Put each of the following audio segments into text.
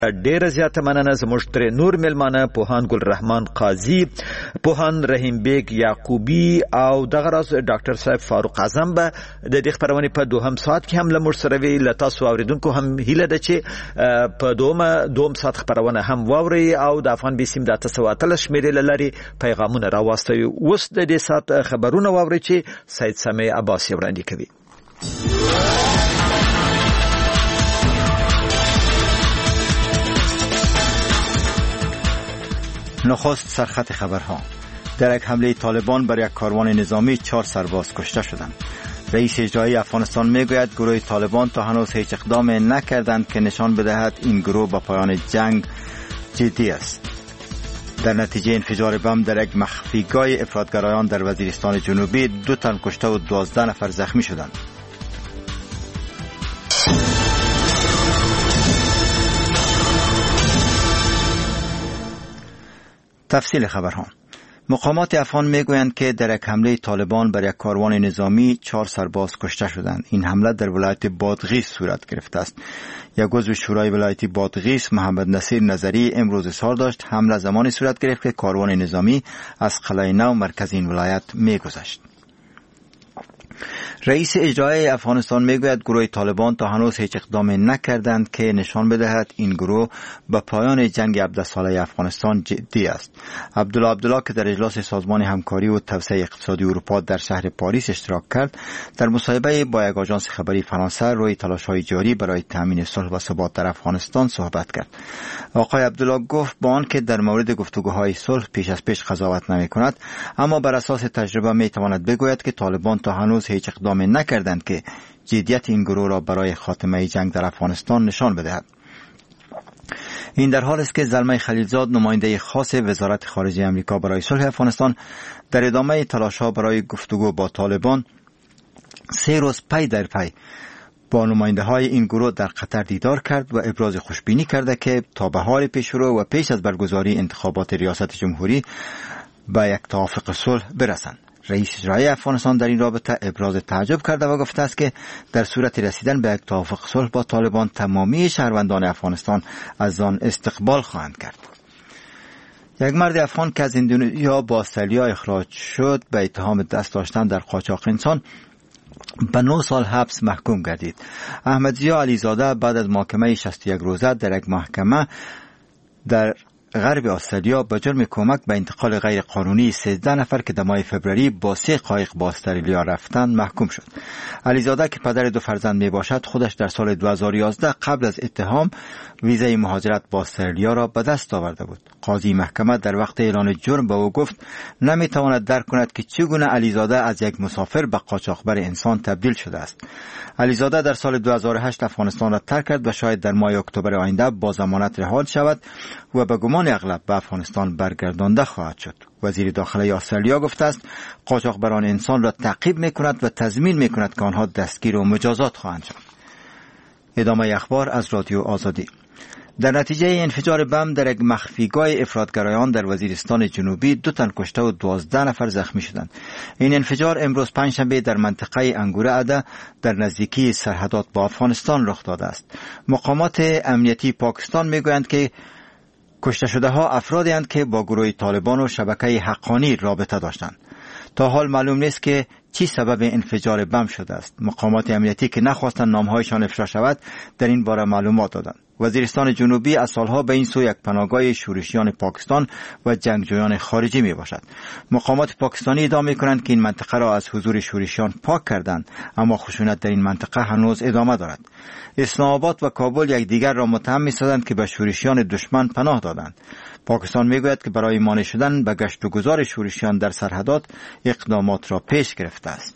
ډیر زیاته مننه زموږ تر نور ملمانه پوهان ګل رحمان قاضي، پوهان رحیم بیگ یعقوبی او دغه راز ډاکټر صاحب فاروق اعظم به د دې خبرونه په دوهم ساعت کې هم لمر سره وی لتاسو اوریدونکو هم هیله ده چې په دوم ساعت خبرونه هم واوري او د افغان بي سیم د 900 شمیرې لري پیغامونه راوستي. اوس د دې ساعت خبرونه واوري چې سید سامع عباسی وړاندې کوي. نخست سرخط خبرها. در یک حمله طالبان بر یک کاروان نظامی 4 سرباز کشته شدند. رئیس اجرایی افغانستان میگوید گروه طالبان تا هنوز هیچ اقدام نکردند که نشان بدهد این گروه با پایان جنگ جدی است. در نتیجه انفجار بم در یک مخفیگاه افراطگرایان در وزیرستان جنوبی 2 تن کشته و 12 نفر زخمی شدند. تفصیل خبرها. مقامات افغان میگویند که در یک حمله طالبان بر یک کاروان نظامی 4 سرباز کشته شدند. این حمله در ولایت بادغیس صورت گرفته است. یک عضو شورای ولایتی بادغیس محمد نصیر نظری امروز اظهار داشت حمله زمانی صورت گرفت که کاروان نظامی از قلعه نو مرکز این ولایت میگذشت. رئیس اجرایی افغانستان میگوید گروه طالبان تا هنوز هیچ اقدام نکردند که نشان بدهد این گروه به پایان جنگ 17 ساله افغانستان جدی است. عبدالله که در اجلاس سازمان همکاری و توسعه اقتصادی اروپا در شهر پاریس اشتراک کرد، در مصاحبه با یک آژانس خبری فرانسه روی تلاش‌های جاری برای تامین صلح و ثبات در افغانستان صحبت کرد. آقای عبدالله گفت با آنکه در مورد گفتگوهای صلح پیش از پیش قضاوت نمی‌کند، اما بر اساس تجربه می‌تواند بگوید که طالبان تا هنوز هیچ اقدام نکردند که جدیت این گروه را برای خاتمه جنگ در افغانستان نشان بدهد. این در حال است که زلمه خلیلزاد نماینده خاص وزارت خارجه آمریکا برای صلح افغانستان در ادامه تلاش‌ها برای گفتگو با طالبان 3 روز پی در پی با نماینده های این گروه در قطر دیدار کرد و ابراز خوشبینی کرده که تا بهار پیشرو و پیش از برگزاری انتخابات ریاست جمهوری به یک توافق صلح برسند. رئیس اجرایی افغانستان در این رابطه ابراز تعجب کرده و گفته است که در صورت رسیدن به یک توافق صلح با طالبان تمامی شهروندان افغانستان از آن استقبال خواهند کرد. یک مرد افغان که از اندونزیا با استرالیا اخراج شد به اتهام دست داشتن در قاچاق انسان به 9 سال حبس محکوم گردید. احمدضیا علیزاده بعد از محاکمه 61 روزه در یک محکمه در غرب استرالیا به جرم کمک به انتقال غیر قانونی 13 نفر که در ماه فوریه با 3 قایق با استرالیا رفتند محکوم شد. علیزاده که پدر 2 فرزند می باشد خودش در سال 2011 قبل از اتهام ویزای مهاجرت با استرالیا را به دست آورده بود. قاضی محکمه در وقت اعلان جرم به او گفت نمیتواند درک کند که چگونه علیزاده از یک مسافر به قاچاقبر انسان تبدیل شده است. علیزاده در سال 2008 افغانستان را ترک کرد و شاید در ماه اکتبر آینده با ضمانت رها شود و به گمان اغلب به افغانستان برگردانده خواهد شد. وزیر داخلی استرالیا گفته است قاچاقبران انسان را تعقیب می‌کند و تضمین می‌کند که آنها دستگیر و مجازات خواهند شد. ادامه اخبار از رادیو آزادی. در نتیجه انفجار بم در یک مخفیگاه افراطگرایان در وزیرستان جنوبی 2 تن کشته و 12 نفر زخمی شدند. این انفجار امروز پنجشنبه در منطقه انگوره اده در نزدیکی سرحدات با افغانستان رخ داده است. مقامات امنیتی پاکستان میگویند که کشته شده ها افرادی هستند که با گروه طالبان و شبکه حقانی رابطه داشتند. تا حال معلوم نیست که چی سبب انفجار بم شده است. مقامات امنیتی که نخواستند نامهایشان افشا شود در این باره معلومات دادند. وزیرستان جنوبی از سالها به این سو یک پناهگاه شورشیان پاکستان و جنگجویان خارجی می باشد. مقامات پاکستانی ادعا می کنند که این منطقه را از حضور شورشیان پاک کردند، اما خشونت در این منطقه هنوز ادامه دارد. اسلام آباد و کابل یکدیگر را متهم می سازند که به شورشیان دشمن پناه دادند. پاکستان می گوید که برای مانع شدن به گشت و گذار شورشیان در سرحدات اقدامات را پیش گرفته است.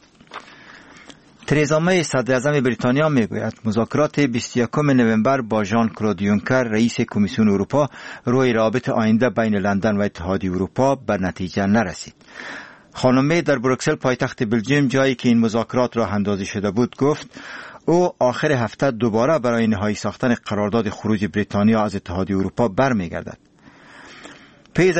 تریزا می صدر اعظم بریتانیا میگوید مذاکرات 21 نوامبر با ژان کلود یونکر رئیس کمیسیون اروپا روی روابط آینده بین لندن و اتحادیه اروپا به نتیجه نرسید. خانم می در بروکسل پایتخت بلژیم جایی که این مذاکرات راه اندازی شده بود گفت او آخر هفته دوباره برای نهایی ساختن قرارداد خروج بریتانیا از اتحادیه اروپا برمیگردد.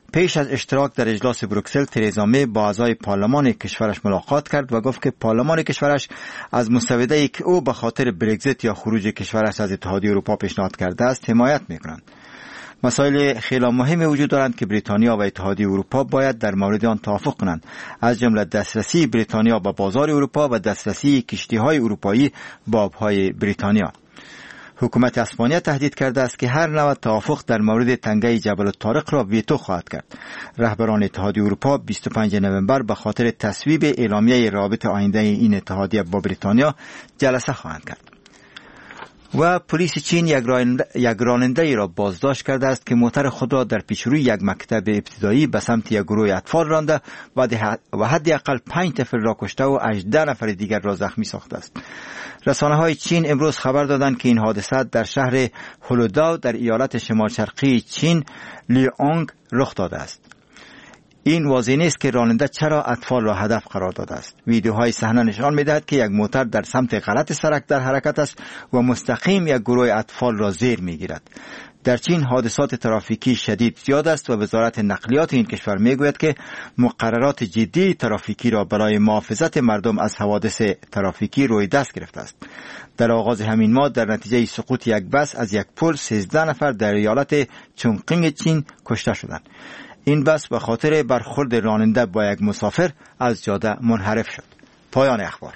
پیش از اشتراک در اجلاس بروکسل ترزا می با اعضای پارلمان کشورش ملاقات کرد و گفت که پارلمان کشورش از مسوده‌ای که او به خاطر برگزیت یا خروج کشورش از اتحادیه اروپا پیشنهاد کرده است حمایت می‌کنند. مسائل خیلی مهمی وجود دارند که بریتانیا و اتحادیه اروپا باید در مورد آن توافق کنند، از جمله دسترسی بریتانیا به بازار اروپا و دسترسی کشتی‌های اروپایی به آب‌های بریتانیا. حکومت اسپانیا تهدید کرده است که هر نوع توافق در مورد تنگه جبل الطارق را ویتو خواهد کرد. رهبران اتحادیه اروپا 25 نوامبر به خاطر تصویب اعلامیه رابط آینده این اتحادیه با بریتانیا جلسه خواهند کرد. و پلیس چین یک راننده ای را بازداشت کرده است که موتر خود را در پیشروی یک مکتب ابتدایی به سمت یک گروه اطفال رانده و حداقل 5 نفر را کشته و 18 نفر دیگر را زخمی ساخته است. رسانه‌های چین امروز خبر دادند که این حادثه در شهر هولوداو در ایالت شمال شرقی چین لیانگ رخ داده است. این واضح نیست که راننده چرا اطفال را هدف قرار داده است. ویدیوهای صحنه نشان می‌دهد که یک موتر در سمت غلط سرک در حرکت است و مستقیم یک گروه اطفال را زیر می‌گیرد. در چین حادثات ترافیکی شدید زیاد است و وزارت نقلیات این کشور میگوید که مقررات جدی ترافیکی را برای محافظت مردم از حوادث ترافیکی روی دست گرفته است. در آغاز همین ماه در نتیجه سقوط یک بس از یک پل 13 نفر در ایالت چونقینگ چین کشته شدند. این بس به خاطر برخورد راننده با یک مسافر از جاده منحرف شد. پایان اخبار.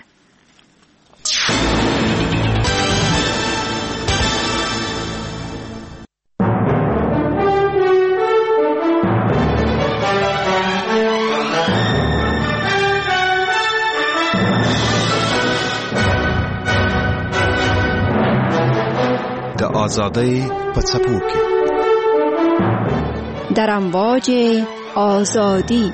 د آزادۍ په څپو کې در امواج آزادی.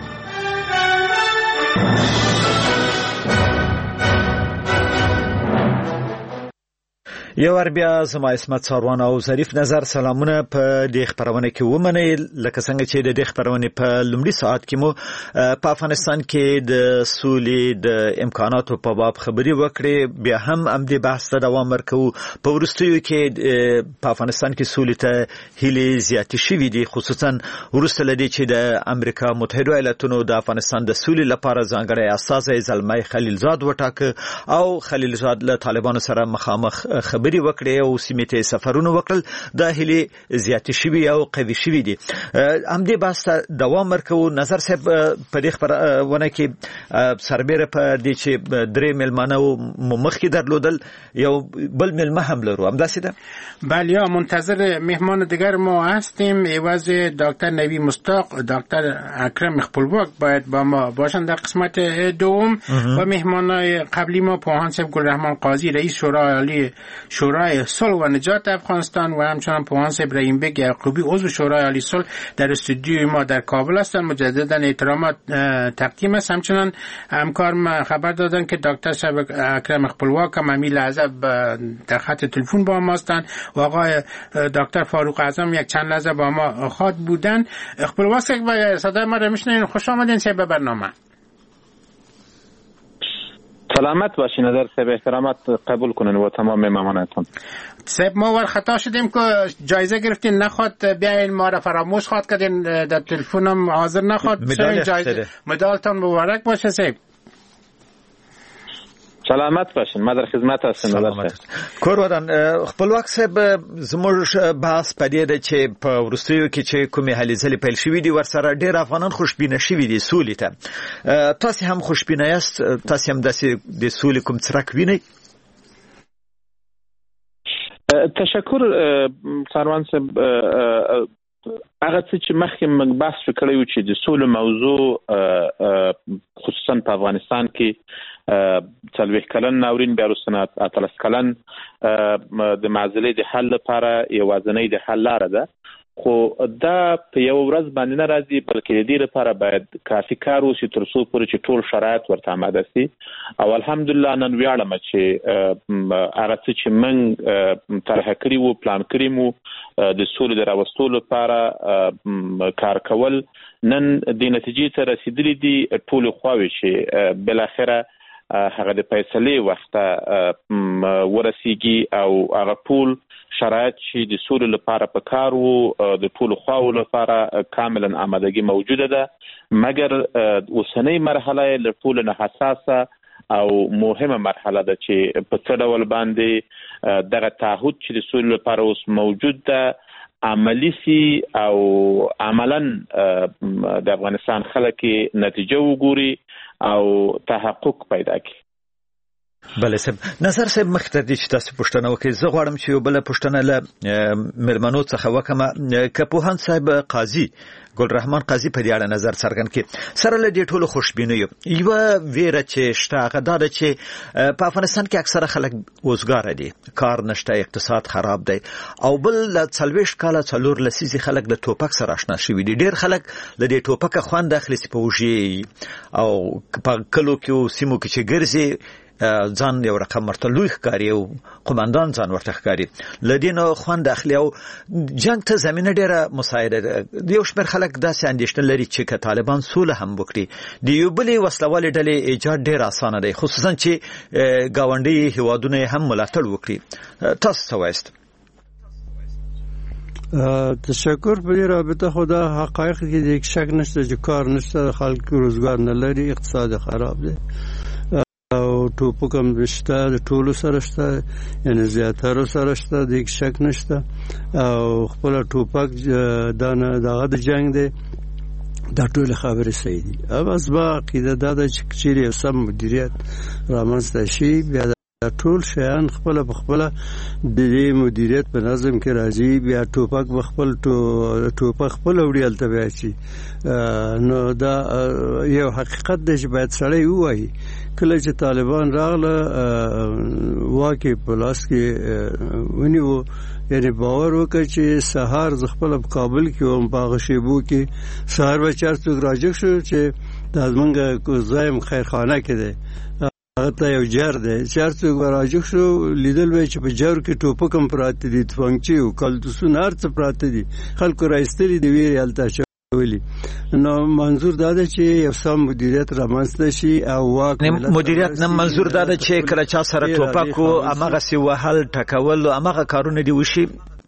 یو ور بیا زما اسمت ساروان او ظریف نظر سلامونه په دې خبرونه کې ومنئ. لکه څنګه چې د دې خبرونه په لومړي ساعت کې مو په افغانستان کې د سولې د امکاناتو په باب خبري وکړې، بیا هم دې بحث ته دوام ورکوو. په وروستیو کې په افغانستان کې سولې ته هیلې زیاتې شوې دي، خصوصا وروسته له دې چې د امریکا متحده ایالاتونو د افغانستان د سولې لپاره ځانګړی استازی زلمی خلیلزاد وټاکه او خلیلزاد له طالبانو سره مخامخ خبري وکړي او سیمې ته سفرونه وکړل. دا هلي زیاتې شوي او قوي شوي دي. همدې بحث ته دوام ورکوو. نظر صاحب په دې خبرونه کې سربیره په دې چې درې مېلمانه مو مخکې درلودل، یو بل مېلمه هم لرو، همداسې ده؟ بله، یا منتظر مهمان دیگر ما هستیم. عوض دکتر نوی مستاق دکتر اکرم خپلواک باید با ما باشند در قسمت دوم و مهمانای قبلی ما پوهان صاحب گلرحمان قاضی رئیس شورای عالی شورای صلح و نجات افغانستان و همچنان پوهان صاحب رحیم بیگ یعقوبی عضو شورای عالی صلح در استودیوی ما در کابل هستند. مجددا احترامات تقدیم است. همچنان همکارم خبر دادن که دکتر صاحب اکرم خپلواک هم همین لحظه در خط تلفن با ما هستند و آقای دکتر فاروق اعظم یک چند لحظه با ما خاط بودن. خپلواک صاحب صدای ما رو میشنوین؟ خوش آمدین صاحب برنامه. سلامت باشین. نظر صاحب احترامات قبول کنین و تمام مهمانانتون. صاحب ما ور خطا شدیم که جایزه گرفتین، نخواد بیاین ما را فراموش خواد کردین، در تلفنم حاضر نخواد. مدالتون مبارک باشه صاحب. سلامت باشین. ما در خدمت هستیم. کورودان خپلواک صاحب زموږ بحث پدې ده چې په وروستیو کې چې کومې هلې ځلې پیل شوي دي ورسره ډېر افغانان خوشبینه شوي دي سولې ته. تاسې هم خوشبینه یاست؟ تاسې هم داسې د سولې کوم څرک وینئ؟ تشکر سروان صاحب. هغه څه چې مخکې موږ بحث وکړی و چې د سولې موضوع خصوصا په افغانستان کې 40 کلن ناورین بیا وروسته 13 کلن د معضلې د حل لپاره یوازینۍ د حل لاره ده، خو دا په یو ورځ باندې نه راځي، بلکې د دې لپاره باید کافي کار وشي تر څو پورې چې ټول شرایط ورته آماده سي. او الحمدلله نن ویاړم چې هغه څه چې موږ طرحه کړي وو، پلان کړي مو د سولې د راوستو لپاره کار کول، نن د نتیجې ته رسیدلي دي. ټول خواوې چې بالاخره هغه د فیصلې وخت ورسیږي او هغه ټول شرایط چې د سولې لپاره په کار وو د ټولو خواو لپاره کاملا آمادګي موجوده ده، مګر اوسنۍ مرحله له ټولو نه حساسه او مهمه مرحله ده چې په څه ډول باندې دغه تعهد چې د سولې لپاره اوس موجود ده عملی سي او عملا د افغانستان خلک نتیجه وګوري او تحقق پیدا کړي. بله صاحب، نظر صاحب مخکې دې چې تاسو پوښتنه وکړئ، زه غواړم چې یو بله پوښتنه له مېلمنو څخه وکړم. که پوهاند صاحب قاضي ګلرحمان قاضي په دې اړه نظر څرګند کړي، سره له دې ټولو خوشبینیو یوه ویره چې شته هغه دا ده چې په افغانستان کې اکثره خلک وزګاره دي، کار نشته، اقتصاد خراب دی، او بل له 40 کاله 4 لسیزې خلک له ټوپک سره آشنا شوي دي. ډېر خلک له دې ټوپکه خوند اخلي چې په وږي او په کلو کې او سیمو کې چې ګرځي ځان یو رقم ورته لوی ښکاري او قماندان ځان ورته ښکاري، له دې نه خوند اخلي او جنګ ته زمینه ډېره مساعده ده. یو شمېر خلک داسې اندېښنه لري چې که طالبان سوله هم وکړي د یو بلې وسلوالې ډلې ایجاد ډېر اسانه دی، خصوصا چې ګاونډي هیوادونه یې هم ملاتړ وکړي. تاسو څه وایست؟ تشکر. په دې رابطه خو دا حقایق کې د شک نشته چې کار نشته، خلک روزګار نه لري، اقتصاد خراب دی او ټوپک هم شته، د ټولو سره شته، یعنی زیاترو سره شته، د شک نشته. او خپل ټوپک دغه د جنگ دی، دا ټول خبرې صحیح دي. بس با عقیده دا ده چې چیرې یو سم مدیریت رامنځته شي، بیا ټول شیان خپل په خپل د دې مدیریت په نظم کې راځي، بیا ټوپک خپل ټوپک خپل وړي الته بیا شي. نو دا یو حقیقت دی چې باید سړی ووایي. کله چې طالبان راغله واکې په لاس کې ونیو، یعنی باور وکړه چې سهار ز خپل په کابل کې او په هغه شیبو کې سهار به چارڅوک راجګ شو چې دا زمونږ ځایم خیرخانه کې دی، هغه ته یو جر دی، چارڅوک به راجګ شو لیدل به چې په جر کې ټوپک هم پراته دي، تفنګچې او کلتوسونه هر څه پراته دي، خلکو رایستلي دي ویرې هلته ویلي. نو منظور دا ده چې یو سم مدیریت رامنځته شي او واک مدیریت نه منظور دا ده چې کله چا سره ټوپک او امغه سی وهل ټکول او امغه کارونه دی وشي.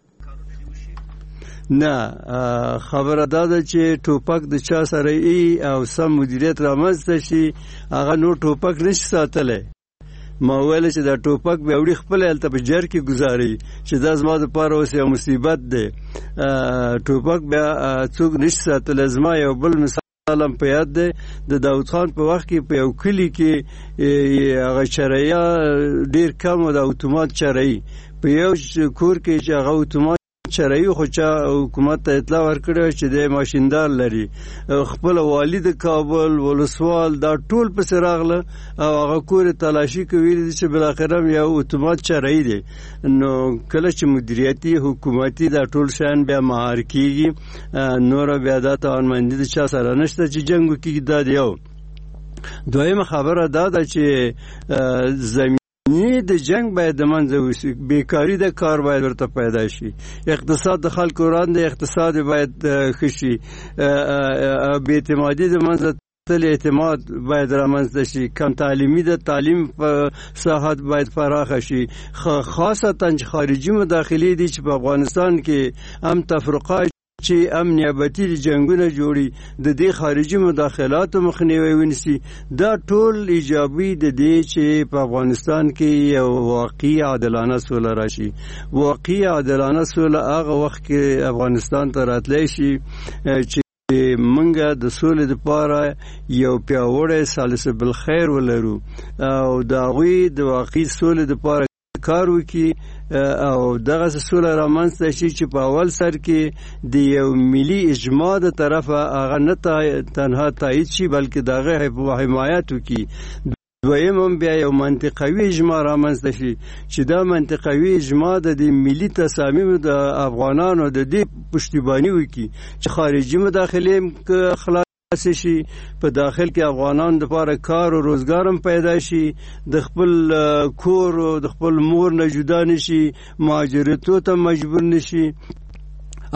نه، خبره دا ده چې ټوپک د چا سره ای او سم مدیریت رامنځته شي، هغه نو ټوپک نشي ساتلی. ما ویل چې دا ټوپک به وړي خپل هلته په جر کې گزاري چې دا زما دپاره اوس یو مصیبت دی. ټوپک بیا څوک نشي ساتلی. زما یو بل مثال هم په یاد دی، د داود خان په وخت کې په یو کلي کې هغه چرایه ډېر کم و، د اتومات چرایي په یو کور کې چې هغه اتومات چرایي خو چا حکومت ته اطلاع ورکړې چې د ماشیندار لري، خپل والی د کابل ولسوال دا ټول پسې راغله او هغه کور تلاشي کوي چې بالاخره یو اتومات چرایي دی. نو کله چې مدیریتي حکومتي دا ټول شیان بیا مهار کیږي، نور بیا دا توانمندي د چا سره نشته چې جنګ وکړي. دا دی یو. دویمه خبره دا ده چې د جنگ باید د منځه وشي، بیکاری د کار باید ورته پیدا شي، اقتصاد د خلکو وړاندې اقتصاد باید ښه شي، بې اعتمادي د منځه تل اعتماد باید رامنځته شي، کم تعلیمي د تعلیم په ساحت باید پراخه شي، خاصتا چې خارجي مداخلې دي چې په افغانستان کې هم تفرقه چې امنیابتي جنگونه جوړي، د دې خارجي مداخلاتو مخنیوی ونیسي. دا ټول ایجابي د دې چې په افغانستان کې یو واقعي عادلانه سوله راشي. واقعي عادلانه سوله هغه وخت کې افغانستان ته راتلی شي چې منګه د سولې لپاره یو پیاوړی سالس بالخیر ولرو او د هغوی د واقعي سولې لپاره کار وکړي او دغه سوله رامنځته شي چې په اول سر کې د یو ملي اجماع د طرفه هغه نه تنها تایید شي بلکې دغه حمایت وکړي. دویم هم بیا یو منطقوي اجماع رامنځته شي چې دا منطقوي اجماع د ملي تصامیمو د افغانانو د دې پشتیباني وکړي چې خارجي مداخلې خلاص شي، په داخل کې افغانان لپاره کار او روزګار هم پیدا شي، د خپل کور او د خپل مور نه جدا نشي، مهاجرتو ته مجبور نشي.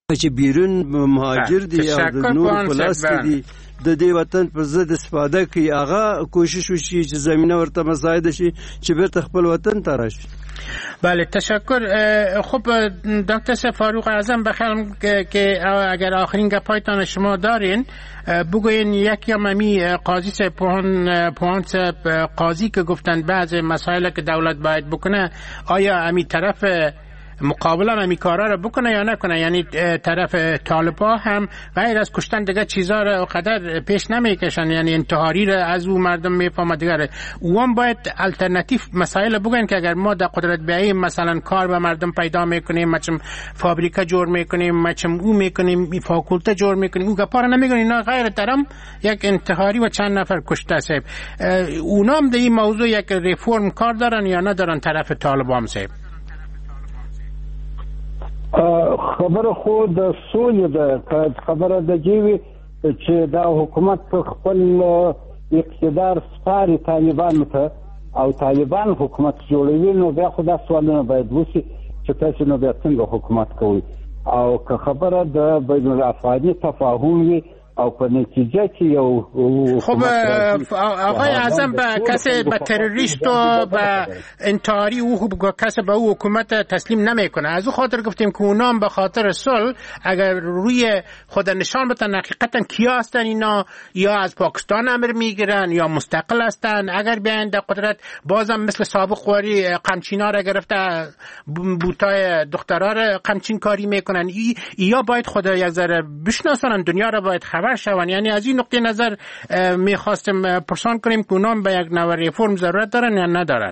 چې بیرون مهاجر دي او د نور پلاس دي د دې وطن په ضد استفاده کوي، هغه کوشش وشي چې زمينه ورته مساعده شي چې بیرته خپل وطن ته راشي. بله تشکر. خب دکتر صاحب فاروق اعظم بخیرم که اگر آخرین گپایتان شما دارین بگوین یکی هم امی قاضی صاحب پوهان صاحب قاضی که گفتن بعض مسائل که دولت باید بکنه آیا امی طرف مقابلا امی کارا رو بکنه یا نکنه؟ یعنی طرف طالبا هم غیر از کشتن دیگه چیزا رو قدر پیش نمیکشن، یعنی انتحاری رو از او مردم میفهمه دیگه او هم باید الटरनेटिव مسائل بگن که اگر ما در قدرت بیاییم مثلا کار به مردم پیدا میکنیم، مچم فابریکه جور میکنیم، مچم او میکنیم، فاکولته جور میکنیم، او گپا رو نمیگن، اینا غیر ترم یک انتحاری و چند نفر کشته صاحب. اونا هم در این موضوع یک ریفورم کار دارن یا ندارن طرف طالبا هم صاحب؟ خبره خو د سولې ده، خبره د جیوي چې دا حکومت خپل اقتدار سپاري طالبانو ته او طالبان حکومت جوړوي، نو بیا خو دا سوالونه باید وشي چې تاسو نو بیا څنګه حکومت کوئ، او که خبره د بین الافغاني تفاهم وي او په نتیجه کې یو خب آقای اعظم به کسی به تروریست و به انتحاری او کسی به او حکومت تسلیم نمیکنه، از او خاطر گفتیم که اونا هم به خاطر صلح اگر روی خود نشان بدن حقیقتا کیا هستن اینا، یا از پاکستان امر میگیرن یا مستقل هستن، اگر بیان در قدرت بازم مثل سابق واری قمچینا را گرفته بوتای دخترها را قمچین کاری میکنن، یا باید خود یک ذره بشناسن، دنیا را باید خبر شون. یعنی از این نقطه نظر میخواستم پرسان کنیم که اونام به یک نوع ریفورم ضرورت دارن یا ندارن؟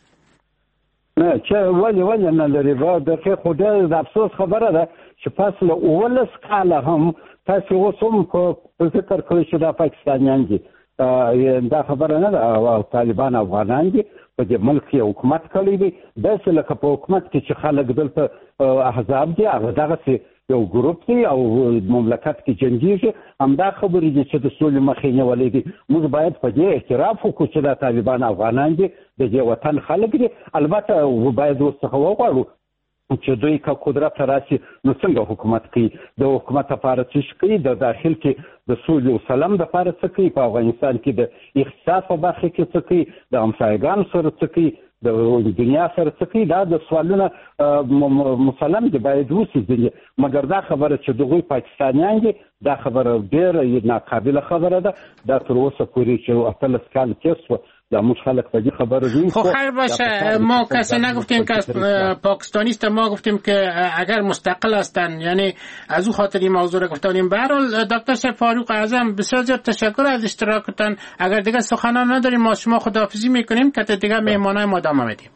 نه چه ولی نداری. با دقیق خود افسوس خبره ده چې پس له 19 کاله هم تاسو اوس هم په فکر کوئ چې دا پاکستانیان دي، دا خبره نه ده، او طالبان افغانان دي په دې ملک کې حکومت کړی دی، داسې لکه په حکومت کې چې خلک دلته احزاب دي، هغه دغسې یو ګروپ دی او مملکت کې جنګیږي. همدا خبرې دي چې د سولې مخې نیولې دي. موږ باید په دې اعتراف وکړو چې دا طالبان افغانان دي، د دې وطن خلک دي. البته باید ورڅخه وغواړو چې دوی که قدرت راشي نو څنګه حکومت کوي، د حکومت لپاره څه کوي، د داخل کې د سولې او سلام لپاره څه کوي، په افغانستان کې د اقتصاد په برخه کې څه کوي، د همسایګانو سره څه کوي، د دنیا سره څه کوي. دا د سوالونه مسلم دي، باید وشي. مګر دا خبره چې دغوی پاکستانیان دي دا خبره ډېره ناقابله خبره ده. دا تر اوسه پورې چې 18 کال تېر شوه دا موږ خلک په دې خبره دي. خب خیر باشه، ما کسی نگفتیم که پاکستانیست، ما گفتیم که اگر مستقل هستن، یعنی از او خاطر این موضوع رو گفتیم. به هر حال دکتر صاحب فاروق اعظم بسیار زیاد تشکر از اشتراکتان. اگر دیگه سخنان نداریم ما شما خداحافظی میکنیم که دیگه مهمانای ما ادامه میدیم.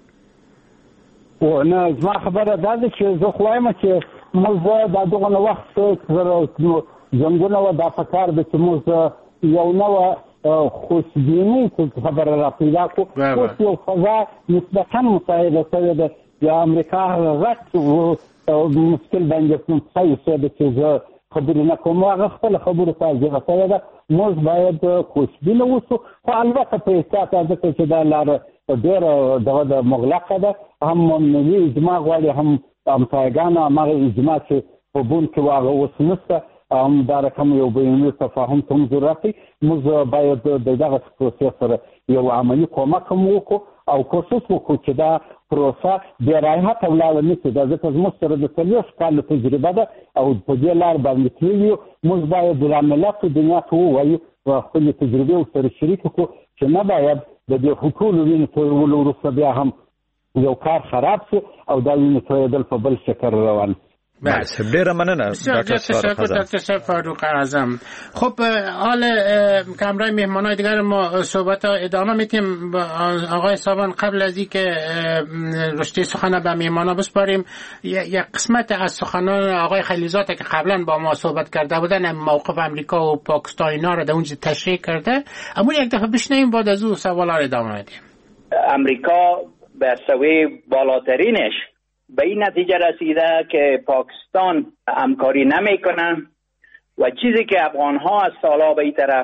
او نه زما خبره دا ده چې زه خو وایم چې موږ دا دغه وخت زنګونه و دا پکار ده چې موږ یو نوع خوشبینی خبره را پیدا کو. اوس یو فضا نسبتا مساعده شوې ده، د امریکا غټ مشکل باندې ځای شوی ده چې زه خبرې نه کوم، هغه خپله خبرو ته عجیبه شوې ده. موږ باید خوشبینه اوسو، خو البته په احتیاط، ځکه چې دا لاره ډېره دغه د مغلقه ده، هم ملي اجماع غواړي، هم همسایګانو هماغه اجماع چې په بون کې و هغه اوس نشته، هم دا رقم یو بینالمللي تفاهم ته هم ضرورت دی. موږ باید د دغه پروسې سره یو عملي کومک هم وکړو او کوشش وکړو چې دا پروسه بې رایحته ولاړه نه شي. دا ځکه زموږ سره د 40 کالو تجربه ده او په دې لار باندې تللي یو. موږ باید د ملت دنیا ته ووایو او خپلې تجربې ورسره شریک کړو چې نه باید د دې ټولو وینې تویولو وروسته بیا هم یو کار خراب شي او دا وینې تویېدل په بل شکل روان. بس ډیره مننه دکتر صاحب فاروق اعظم. خب حال کمرای مهمانای دیگر ما صحبت ادامه میتیم. آقای صاحبان قبل از اینکه رشته سخن به مهمانا بسپاریم، یک قسمت از سخنان آقای خلیزات که قبلا با ما صحبت کرده بودن موقف امریکا و پاکستان اینا رو در اونجا تشریح کرده، اما یک دفعه بشنویم بعد از او سوالا رو ادامه میدیم. امریکا به سوی بالاترینش به این نتیجه رسیده که پاکستان همکاری نمیکنه و چیزی که افغانها از سالها به این طرف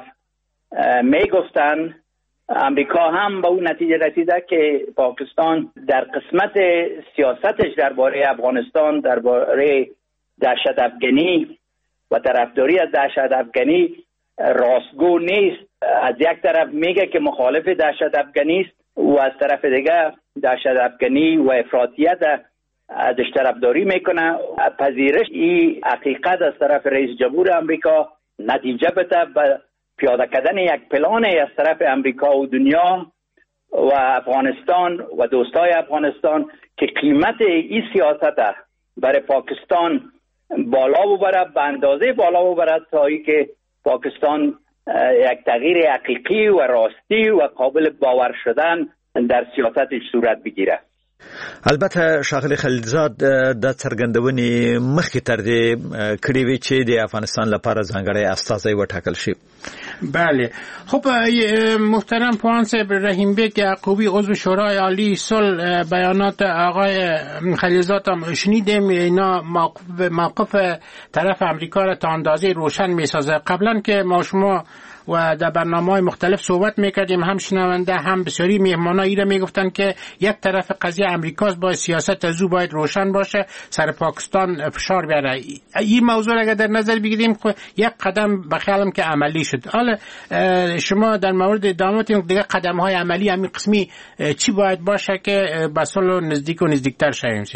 میگفتن، امریکا هم به اون نتیجه رسیده که پاکستان در قسمت سیاستش درباره افغانستان، درباره دهشت افغانی و طرفداری از دهشت افغانی راستگو نیست. از یک طرف میگه که مخالف دهشت افغانی است و از طرف دیگه دهشت افغانی و افراطیت ازش طرفداری میکنه. پذیرش این حقیقت از طرف رئیس جمهور امریکا نتیجه بده به پیاده کردن یک پلان از طرف امریکا و دنیا و افغانستان و دوستای افغانستان که قیمت این سیاست برای پاکستان بالا ببره، به اندازه بالا ببره تا ای که پاکستان یک تغییر حقیقی و راستی و قابل باور شدن در سیاستش صورت بگیره. البته ښاغلی خلیلزاد د څرګندونې مخکې تر دې کړې وې چې د افغانستان لپاره ځانګړی استازی وټاکل شي. بله خب محترم پوهان صاحب، رحیم بیگ یعقوبی عضو شورای عالی صلح بیانات آقای خلیلزاد هم شنیدیم. اینا موقف طرف امریکا را تا اندازه روشن میسازه. قبلا که ما شما و در برنامه‌های مختلف صحبت میکردیم، هم شنونده هم بسیاری مهمانا ای را میگفتن که یک طرف قضیه امریکاست، باید سیاست از او باید روشن باشه، سر پاکستان فشار بیاره. این موضوع اگر در نظر بگیریم یک قدم به خیالم که عملی شد. حالا شما در مورد ادامه دیگه قدم‌های عملی همین قسمی چی باید باشه که به صلح نزدیک و نزدیکتر شویم؟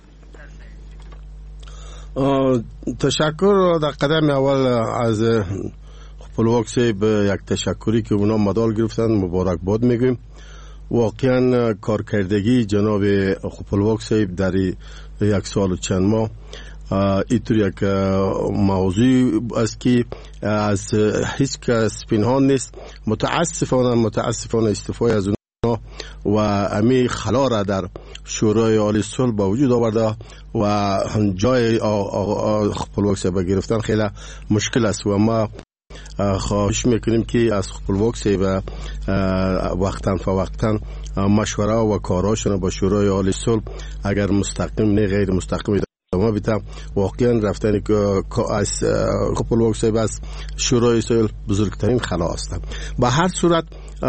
تشکر. در قدم اول از خپلواک صاحب یک تشکری که اونا مدال گرفتن مبارک باد میگویم. واقعا کارکردگی جناب خپلواک صاحب در یک سال و چند ماه اینطور یک موضوع است که از هیچ کس پنهان نیست. متاسفانه استعفای از اونا و امی خلا را در شورای عالی صلح با وجود آورده و جای خپلواک صاحب گرفتن خیلی مشکل است و ما خواهش میکنیم که از خپلواک صاحب وقتاً فوقتاً مشوره و کاراشون با شورای عالی صلح اگر مستقیم نه غیر مستقیم ادامه بدن. واقعاً رفتن از خپلواک صاحب از شورای صلح بزرگترین خلا است. به هر صورت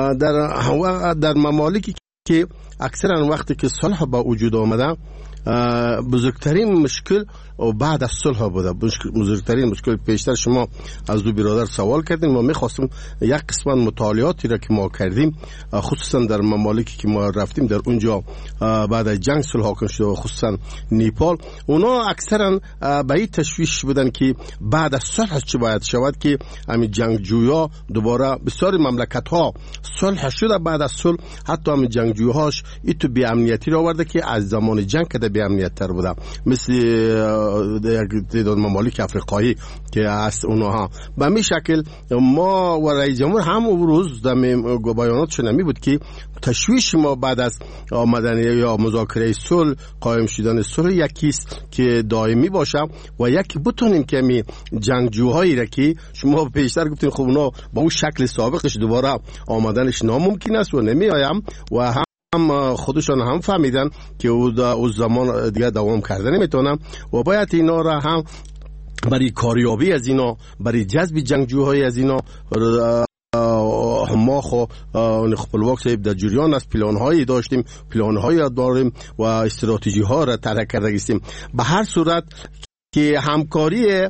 در ممالکی که اکثرا وقتی که صلح با وجود آمده بزرگترین مشکل و بعد از صلح بوده. بزرگترین مشکل پیشتر شما از دو برادر سوال کردین. ما میخواستیم یک قسمت مطالعاتی را که ما کردیم خصوصا در ممالکی که ما رفتیم در اونجا بعد از جنگ صلح حاکم شده و خصوصا نیپال، اونا اکثرا به این تشویش بودن که بعد از صلح چه باید شود که همین جنگجویا دوباره بسیاری مملکت ها صلح شده بعد از صلح، حتی همین جنگجوهاش ایتو بی امنیتی را آورده که از زمان جنگ کده بی امنیت تر بوده، مثل یک تعداد ممالک افریقایی که هست اونها. به همین شکل ما و رئیس جمهور هم روز در بیاناتشون همی بود که تشویش ما بعد از آمدن یا مذاکره صلح قائم شدن صلح یکیست که دائمی باشه و یکی بتونیم که می جنگجوهایی را که شما پیشتر گفتین خب اونا با اون شکل سابقش دوباره آمدنش ناممکن است و نمی آیم و هم خودشان هم فهمیدن که او زمان دیگه دوام کردن نمیتونن و باید اینا را هم برای کاریابی از اینا، برای جذب جنگجوهای از اینا ما خپلواک صاحب در جریان از پلان‌هایی داشتیم، پلان‌هایی داریم و استراتژی‌ها را طرح کرده هستیم. به هر صورت که همکاری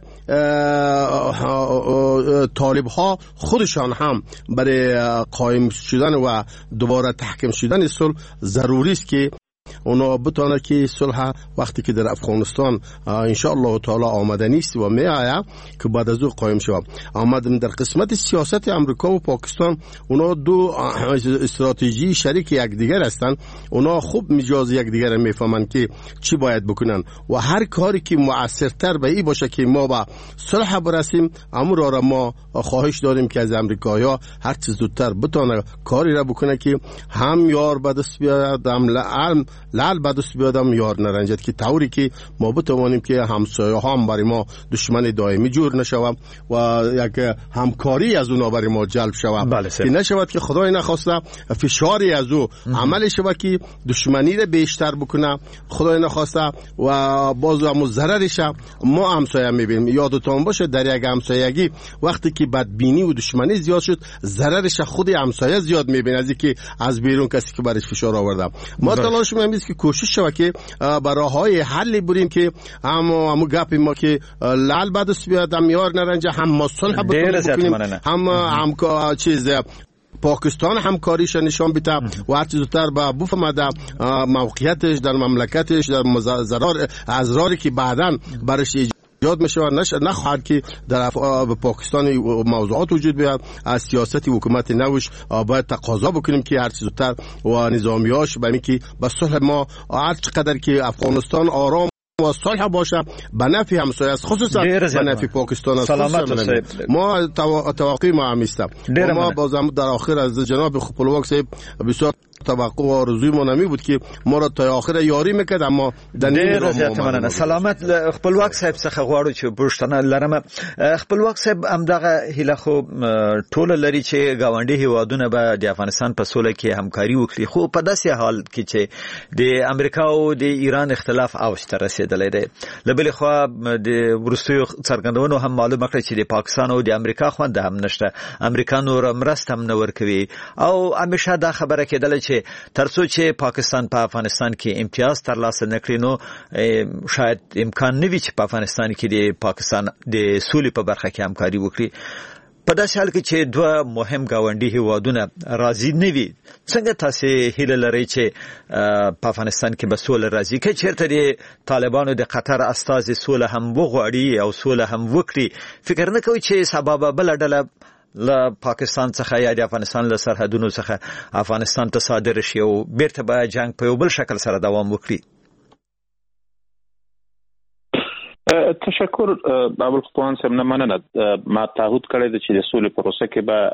طالب ها خودشان هم برای قائم شدن و دوباره تحکیم شدن صلح ضروری است که اونا بتونه که صلح وقتی که در افغانستان ان شاء الله تعالی آمده نیست و می آید که بعد از او قائم شود. آمدن در قسمت سیاست امریکا و پاکستان اونا دو استراتژی شریک یکدیگر هستند. اونا خوب مجاز یکدیگر میفهمند که چی باید بکنن و هر کاری که مؤثرتر به این باشه که ما به صلح برسیم، امر را ما خواهش داریم که از امریکایی‌ها هر چه زودتر بتونه کاری را بکنه که هم یار به دست بیاد، هم لعل به دست بیادم یار نرنجد، که طوری که ما بتوانیم که همسایه هم برای ما دشمن دائمی جور نشوم و یک همکاری از اونا برای ما جلب شود که نشود که خدای نخواسته فشاری از او عمل شود که دشمنی را بیشتر بکنه، خدای نخواسته و باز هم ضررش ما همسایه میبینیم. یادتون باشه در یک همسایگی وقتی که بدبینی و دشمنی زیاد شد، ضررش خود همسایه زیاد میبینه از اینکه از بیرون کسی که برش فشار آورده. ما تلاش می‌کنیم است که کوشش شود که به راههای حل بریم که هم گپ ما که لال بعدش بیاد هم یار نرنجه هم ما صلح بکنیم هم چیز پاکستان همکاریش نشان بده و هر چیز زودتر به بفهمه موقعیتش در مملکتش در ازراری که بعداً برش ایجاد میشه و نخواهد که در پاکستان موضوعات وجود بیاد. از سیاست حکومت نوش باید تقاضا بکنیم که هر چیز زودتر و نظامیاش به اینکه به صلح ما هر چقدر که افغانستان آرام و صلح باشه به نفع همسایه است، خصوصا به نفع پاکستان است. ما توقع ما هم است. ما بازم در آخر از جناب خپلواک صاحب بسیار توقع و آرزوی ما نمی بود که ما را تا آخر یاری میکرد، اما در نیم راه سلامت خپلواک صاحب څخه غواړو چې پوښتنه لرم. خپلواک صاحب همدغه هیله خو ټول لري چې گاونډي هیوادونه به د افغانستان په سوله کې همکاري وکړي، خو په داسې حال کې چې د امریکا او د ایران اختلاف اوج ته رسیدلی دی. له بلې خوا د وروستیو څرګندونو هم معلومه کړه چې د پاکستان او د امریکا خوند هم نشته، امریکا نور مرسته هم نه ورکوي او همیشه دا خبره کېدله چې ترڅو چې پاکستان په افغانستان کې امتیاز ترلاسه نکړي نو شاید امکان نه وي چې په افغانستان کې د پاکستان د سولې په برخه کې همکاري وکړي. په داسې حال کې چې دوه مهم ګاونډي هیوادونه راضي نه وي، څنګه تاسو هیله لرئ چې په افغانستان کې به سوله راځي؟ که چېرته د طالبانو د قطر استازي سوله هم وغواړي او سوله هم وکړي، فکر نه کوئ چې سبا به بله ډله له پاکستان څخه یا د افغانستان له سرحدونو څخه افغانستان ته صادر شي او بیرته به جنگ په یو بل شکل سره دوام وکړي؟ تشکر ابوالخطوان صاحب، نه مننه. ما تعهد کړی دی چې د سولې پروسه کې به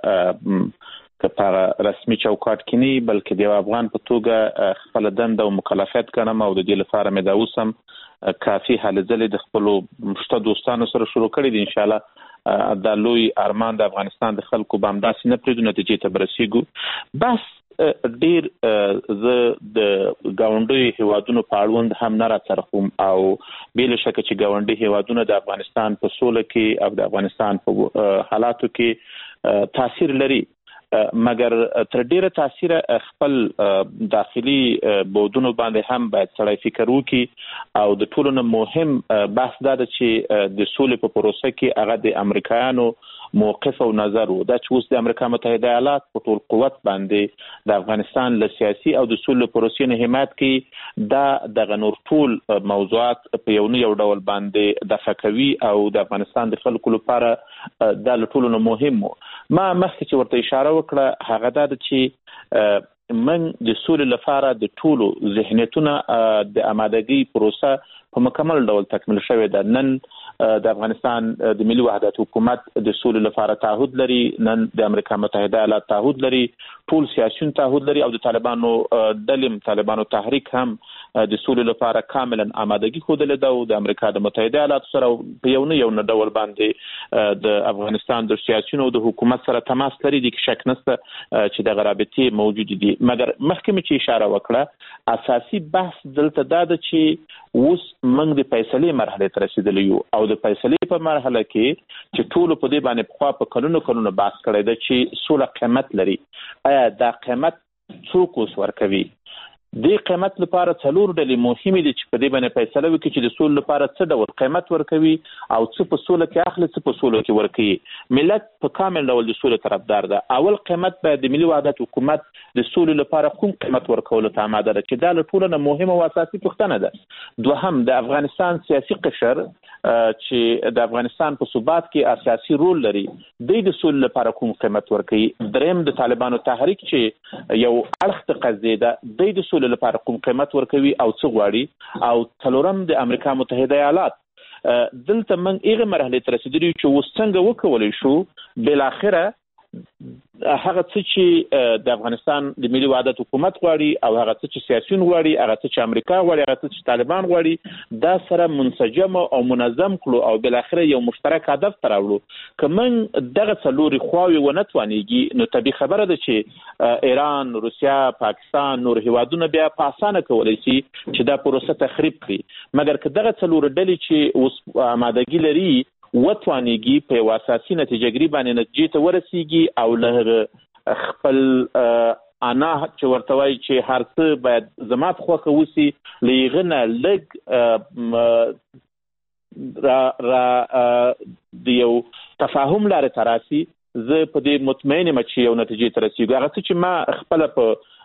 په رسمي چوکاټ کې نه بلکې د افغان په توګه خپل دنده او مکلفیت ګڼم او د دې لپاره مې دا اوس هم کافي هلې ځلې د خپلو شته دوستانو سره شروع کړي دي. انشاءالله دا لوی ارمان د افغانستان د خلکو به همداسې نه پرېږدو، نتیجې ته به رسېږو. بس ډېر زه د ګاونډیو هیوادونو په اړوند هم نه راڅرخوم او بې له شکه چې ګاونډي هیوادونه د افغانستان په سوله کې او د افغانستان په حالاتو کې تاثیر لري، مګر تر ډیره تاثیر خپل داخلي بودونو باندې هم باید سړی فکر وکړي. او د ټولو نه مهم بحث دا ده چې د سولې په پروسه کې هغه د امریکایانو موقف او نظر و. دا چې اوس د امریکا متحده ایالات په ټول قوت باندې د افغانستان له سیاسي او د سولې پروسې نه حمایت کوي، دا دغه نور ټول موضوعات په یو نه یو ډول باندې دفع کوي او د افغانستان د خلکو لپاره دا له ټولو نه مهم و. ما مخکې چې ورته اشاره وکړه هغه دا ده چې من د سولې لپاره د ټولو ذهنیتونه د آمادګۍ پروسه په مکمل ډول تکمیل شوې ده. نن د افغانستان د ملي وحدت حکومت د سولې لپاره تعهد لري، نن د امریکا متحده ایالات تعهد لري، ټول سیاسيون تعهد لري او د طالبانو تحریک هم د سولې لپاره کاملا آمادګي ښودلې ده او د امریکا د متحده ایالاتو سره په یو نه ډول باندې د افغانستان د سیاسيونو او د حکومت سره تماس لري، د شک نشته چې د رابطې موجود دي. مګر مخکې چې اشاره وکړه اساسي بحث دلته دا ده چې اوس موږ د فیصلې مرحله ته رسیدلی یو او د فیصلې په مرحله کې چې ټول په دې باندې خو په کلونو بحث کړی دی چې سوله قیمت لري. آیا دا قیمت څوک اوس ورکوي؟ دې قیمت لپاره څلور ډلې مهمې دي چې په دې باندې فیصله وکړي چې د سولې لپاره څه ډول قیمت ورکوي او څه په سوله کې اخلي څه په سوله کې ورکوي. ملت په کامل ډول د سولې طرفدار ده. اول قیمت باید د ملي وحدت حکومت د سولې لپاره کوم قیمت ورکولو ته آماده ده چې دا له ټولو نه مهمه او اساسي پوښتنه ده. دوهم د افغانستان سیاسي قشر چې د افغانستان په ثبات کې اساسي رول لري، د سولې لپاره کوم قیمت ورکوي. دریم د طالبانو تحریک چې یو اړخ ته قضیه ده، د سولې لپاره کوم قیمت ورکوي او څه غواړي. او څلورم د امریکا متحده ایالات. دلته موږ هغه مرحله ته رسیدلی چې اوس څنګه وکولای شو بالاخره هغه څه چې د افغانستان د ملي وحدت حکومت غواړي او هغه څه چې سیاسيون غواړي، هغه څه چې امریکا غواړي، هغه څه چې طالبان غواړي، دا سره منسجم او منظم کړو او بالاخره یو مشترک هدف ته راوړو. که موږ دغه څلوري خواوې ونه توانېږي نو طبیعي خبره ده چې ایران، روسیا، پاکستان، نور هیوادونه بیا په اسانه کولی شي چې دا پروسه تخریب کړي. مګر که دغه څلور ډلې چې اوس آمادګي لري وتوانېږي په یو اساسي نتیجهګیري باندې نتیجې ته ورسیږي او له خپل انا چې ورته وایي چې هر څه باید زما په خوښه وسي له هغه نه لږ د یو تفاهم لارې ته راسي زه په دې مطمئن یم چې یو نتیجې ته رسېږو. هغه څه چې ما خپله په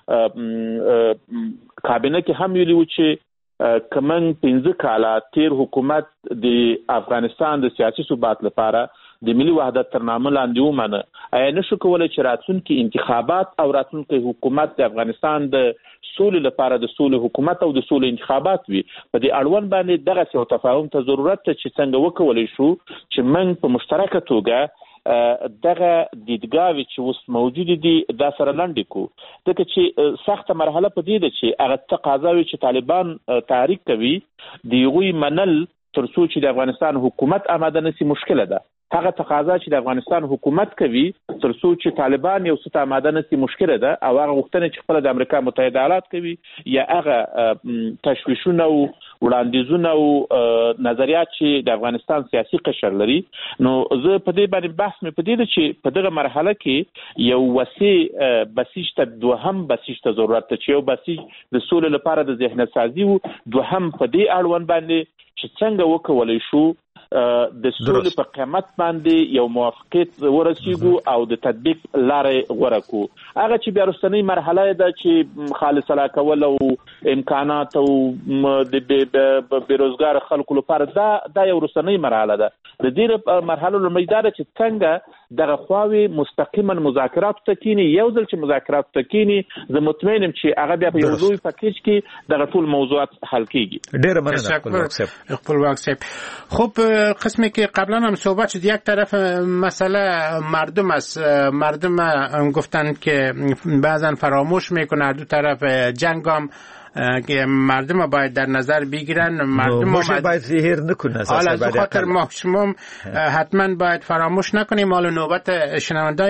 کابینه کې هم ویلي وو چې که موږ 15 کاله تیر حکومت د افغانستان د سیاسي ثبات لپاره د ملي وحدت تر نامه لاندې ومنه، آیا نشو کولی چې راتلونکي انتخابات او راتلونکي حکومت د افغانستان د سولې لپاره د سولې حکومت او د سولې انتخابات وي؟ په دې اړوند باندې دغسې یو تفاهم ته ضرورت ته چې څنګه وکولی شو چې موږ په مشترکه توګه دغه دیدګاوې چې اوس موجودې دي دا سره لنډې کړو، ځکه چې سخته مرحله په دې ده چې هغه تقاضاوې چې طالبان تحریک کوي د هغوی منل تر څو چې د افغانستان حکومت آماده نشي مشکله ده. هغه تقاضا چې د افغانستان حکومت کوي تر څو چې طالبان یو څه آماده نشي مشکله ده، او هغه غوښتنه چې خپله د امریکا متحده ایالات کوي یا هغه تشویشونه او وړاندیزونه او نظریات چې د افغانستان سیاسي قشر لري. نو زه په دې باندې بحث مې په دې ده چې په دغه مرحله کې یو وسیع بسیج ته دوهم بسیج ته ضرورت ده چې یو بسیج د سولې لپاره د ذهنیت سازي و، دوهم په دې اړوند باندې چې څنګه وکولی شو د سولې په قیمت باندې یو موافقت ورسیږو او د تطبیق لارې غوره کړو. هغه چې بیا وروستنۍ مرحله ده چې خالصه کول او امکانات او د بېروزګاره خلکو لپاره دا یو وروستنۍ مرحله ده. د دې مرحلو لومړی دا ده چې څنګه دغه خواوې مستقیما مذاکراتو ته کینی. یو ځل چې مذاکراتو ته کینی زه مطمئن یم چې هغه بیا په یو لوی پکیج کې دغه ټول موضوعات حل کیږي. ډېره مننه خپلواک صاحب. خب قسمی که قبلا هم صحبت شد، یک طرف مسئله مردم است. مردم گفتند که بعضا فراموش میکنه، دو طرف جنگ هم که مردم باید در نظر بگیرن. مردم باید ظاهر نکنه. حالا از خاطر ما شما حتما باید فراموش نکنیم. حالا نوبت شنوندای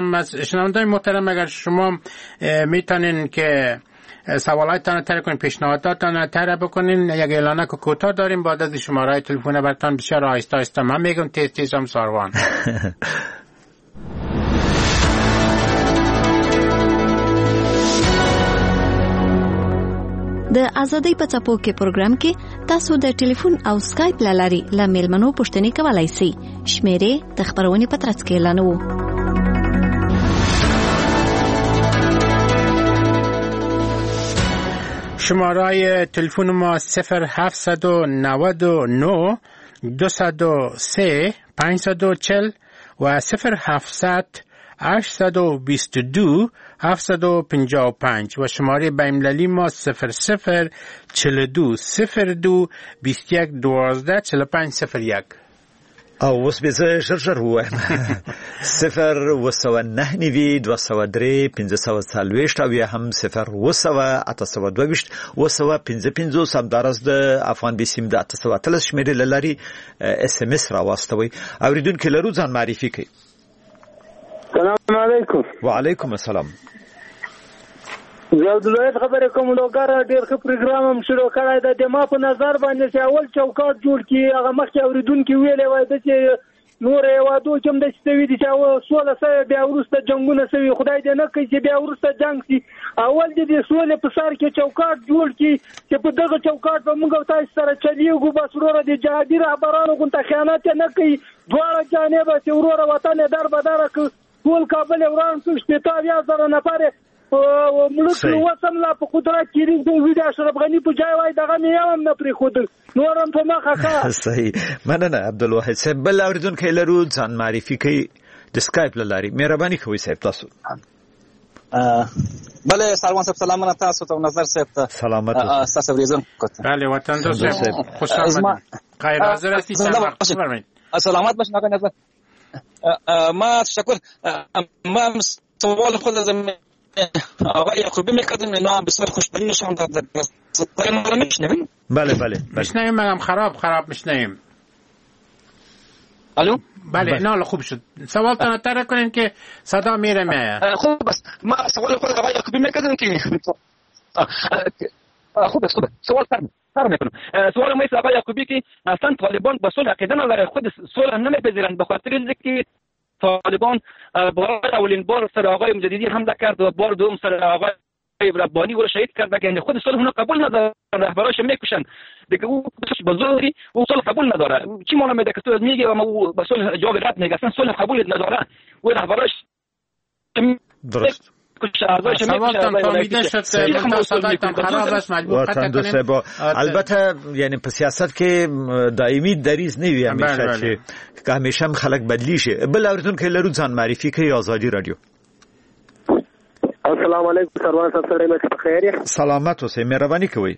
محترم اگر شما میتونین که سوالاتتان تر کنین، پیشنهاداتتان تر بکنین. یک اعلانه که کوتاه داریم، بعد از شماره تلفن براتون بسیار آهسته آهسته من میگم، تیز تیز هم ساروان. د ازادۍ په څپو کې پروګرام کې تاسو د ټلیفون او سکایپ لاري له میلمنو پوښتنې کولای شئ. شمیرې د خبرونې په ترڅ کې اعلانوو. شماره تلفن ما 0799 203 540 و 0700 822 755 و شماره بین‌المللی ما 0042 02 21 12 4501. او اوس به زه ژر ووایم 0 203 540 او یا هم 0 822 255 همدارس د افغان بیسیم د 813 شمیرې لاري اس ام اس راوستوي. اوریدونکو لرو ځان معرفي کوي. السلام علیکم. وعلیکم السلام. زه عبدالواحد خبرې کوم. لوګر ډېر ښه پروګرام هم شروع کړی دی. د ما په نظر باندې چې اول چوکاټ جوړ کړي، هغه مخکې اورېدونکي ویلې وای چې نور هېوادو کې هم داسې شوي دي چې سوله سوې، بیا وروسته جنګونه شوي. خدای دې نه کوي چې بیا وروسته جنګ شي. اول دې د سولې په سر کې چوکاټ جوړ کړي چې په دغه چوکاټ به موږ او تاسو سره چلیږو. بس وروره د جهادي رهبرانو غونته خیانت یې نه کوي. دواړه جانبه چې وروره وطن یې در بدره کړ، ټول کابل یې وران کړ، 80,000 نفر ملک وطن لا په قدرت کې دی. د اشرف غني په ځای وای دغه مې هم نه پرېښودل، نور هم په مخه ښه. صحیح. مننه عبدالواحد صاحب. بل اورېدونکی لرو ځان معرفي کوي د سکایپ له لارې. مهرباني کوئ صاحب تاسو. بله سلمان صاحب سلامونه تاسو ته نظر صاحب ته سلامت تاسو ورزم کوته. بله وطن دوست صاحب خوش آمدید. خیر حاضر هستی بفرمایید. سلامت باشین آقای نظر. ما تشکر. ما سوال خود از آقای یعقوبی میکردم اینا بسیار خوشبینی نشان داد. میشنویم؟ بله میشنویم. منم خراب میشنویم. الو بله نه خوب شد. سوالتون تر کنین که صدا میره میاد. خوب است. ما سوال خود آقای یعقوبی میکردم که خوب است. سوال سر میکنم. سوال ما است آقای یعقوبی که اصلا طالبان به صلح عقیده نداره، خود صلح نمیپذیرند به خاطر اینکه طالبان برای اولین بار سر آقای مجددی حمله کرد و بار دوم سر آقای ربانی او را شهید کرد که خود صلح اونها قبول ندارن، رهبراش میکشن دیگه. او بزرگی او صلح قبول نداره. چی معنا میده که تو میگه و ما به صلح جواب رد میگه؟ اصلا صلح قبول نداره. او رهبراش درست سوالتان فهمیده شد. صدایتان خراب است، مجبور قطع کنیم. البته یعنی په سیاست کې دائمی دریز نه وي همیشه چې همیشه خلک بدلی شي. بل اوریدونکو لرو ځان معرفي کوي. آزادی رادیو. السلام علیکم سروان صاحب، سره مې په خیر یې؟ سلامت اوسئ، مهرباني کوئ.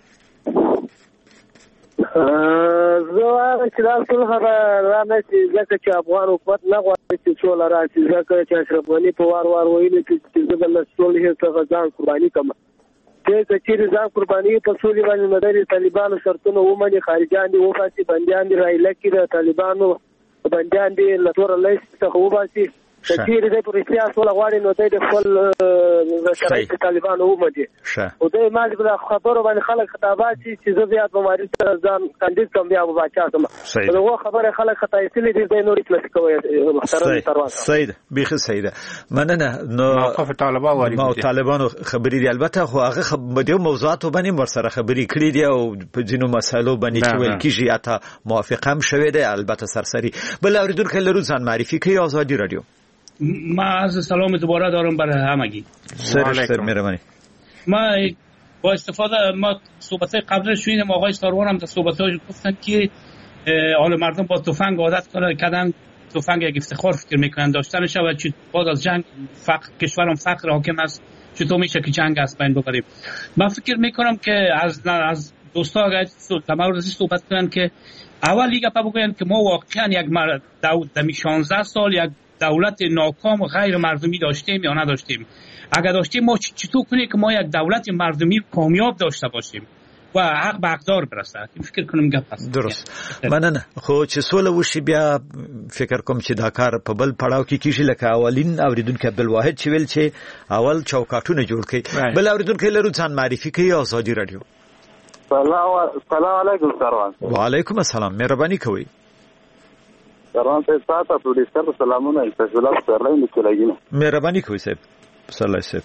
زه وایم چې دا صلح را نه شي ځکه چې افغان حکومت نه غواړي چې سوله راشي، ځکه چې اشرف غني په وار وار ویلي چې زه به له صلحې څخه ځان قرباني کړم. چې چېرې ځان قرباني په سولې باندې مدري طالبانو شرطونه ومني، خارجان دي وباسي، بندیان دي رایله کړي، د طالبانو بندیان دي له توره لیست څخه وباسي. چېرې دی په رښتیا سوله غواړي نو دی د خپل شرایط طالبانو ومني. او دی مازې په خبرو باندې خلک خطابات شي چې زه بیا په ماري سره ځان کاندید کوم، بیا به باچا شم. دغه خبره خلک خطا ایستلي دي، دی نور هېڅ نشي کوی. محترم سروان صحیح ده، بیخي صحیح ده. مننه. نو موقف طالبانو خبرې دي البته، خو هغه په دې موضوعاتو باندې ورسره خبرې کړې دي او په ځینو مسایلو باندې چې ویل کېږي اته موافقه هم شوې ده. البته سرسری. بل اوریدونکو لرو ځان معرفي کوي. آزادی رادیو. ما از سلام دوباره دارم برای همگی. سر مهربانی. ما با استفاده ما صحبت‌های قبلش شنیدم، آقای ساروان هم در صحبت‌هاش گفتن که حال مردم با تفنگ عادت کردن، تفنگ یک افتخار فکر میکنن داشتنش و چه بعد از جنگ کشورم فقر حاکم است، چطور میشه که جنگ از بین ببریم. من فکر میکنم که از دوستا اگر در مورد صحبت کنن که اول لیگا پا بگوین که ما واقعا یک دمی 16 سال یک دولت ناکام و غیر مردمی داشتیم یا نداشتیم. اگر داشتیم ما چطور کنیم که ما یک دولت مردمی کامیاب داشته باشیم و حق به اقدار برسه. فکر کنم گپ است. درست. مننه. خو چې سوله وشي بیا فکر کوم چې دا کار په بل پړاو کې کیږي، لکه اولین اوریدونکو عبدالواحد چې ویل چې اول چوکاټونه جوړ کړي. بل اوریدونکو لرو ځان معرفي کوي. آزادی رادیو. سلام علیکم سروان. وعلیکم السلام، مهرباني کوئ. سروان صاحب تاسو پروډوسر په سلامونه انتظار سره لیکلګینه. مهرباني کوئ صاحب. صلی صاحب.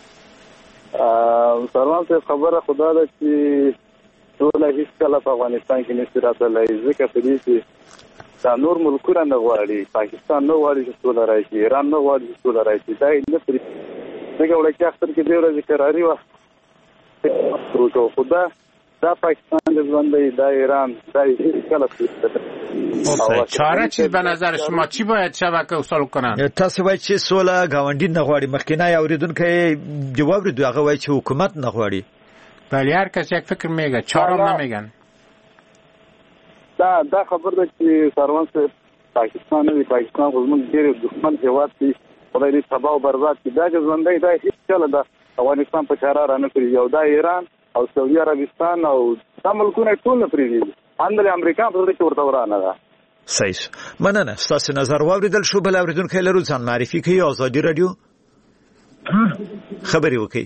سروان صاحب خبره خدا ده چې ټول هیڅ کله په افغانستان کې نشي راتللی، ځکه په دې کې دا نور ملکونه نه غواړي، پاکستان نه غواړي چې سوله راشي، ایران نه غواړي چې سوله راشي. دا نه پرې څنګه وړکې اختر کې دې ورځې قراري وه خدا دا پاکستان د ژوندی، دا ایران، دا هیڅ کله چاره چیز به نظر شما چی باید شود که اصول کنن؟ تاسو وایي چې سوله گاونډي نه غواړي. مخکینی اوریدونکو جواب ورکړ، هغه وایي چې حکومت نه غواړي. ولی هر کس یک فکر میگه، چهارم نمیگن. دا خبر ده چې سروان صاحب پاکستان نه دی، پاکستان خو زموږ ډېر دښمن هېواد دی، خدای دې تباه او برباد کړي. دا چې ژوندی دا هېڅ کله د افغانستان په چاره را نه کړي. یو دا ایران او سعودي عربستان او دا ملکونه ټول نه پرېږدي. اندل امریکا په دې کې ورته ورانه ده. صحیح. مننه. ستاسو نظر واوریدل شو. بل اوریدونکو لرو ځان معرفي کوي. آزادی رادیو. خبري وکي.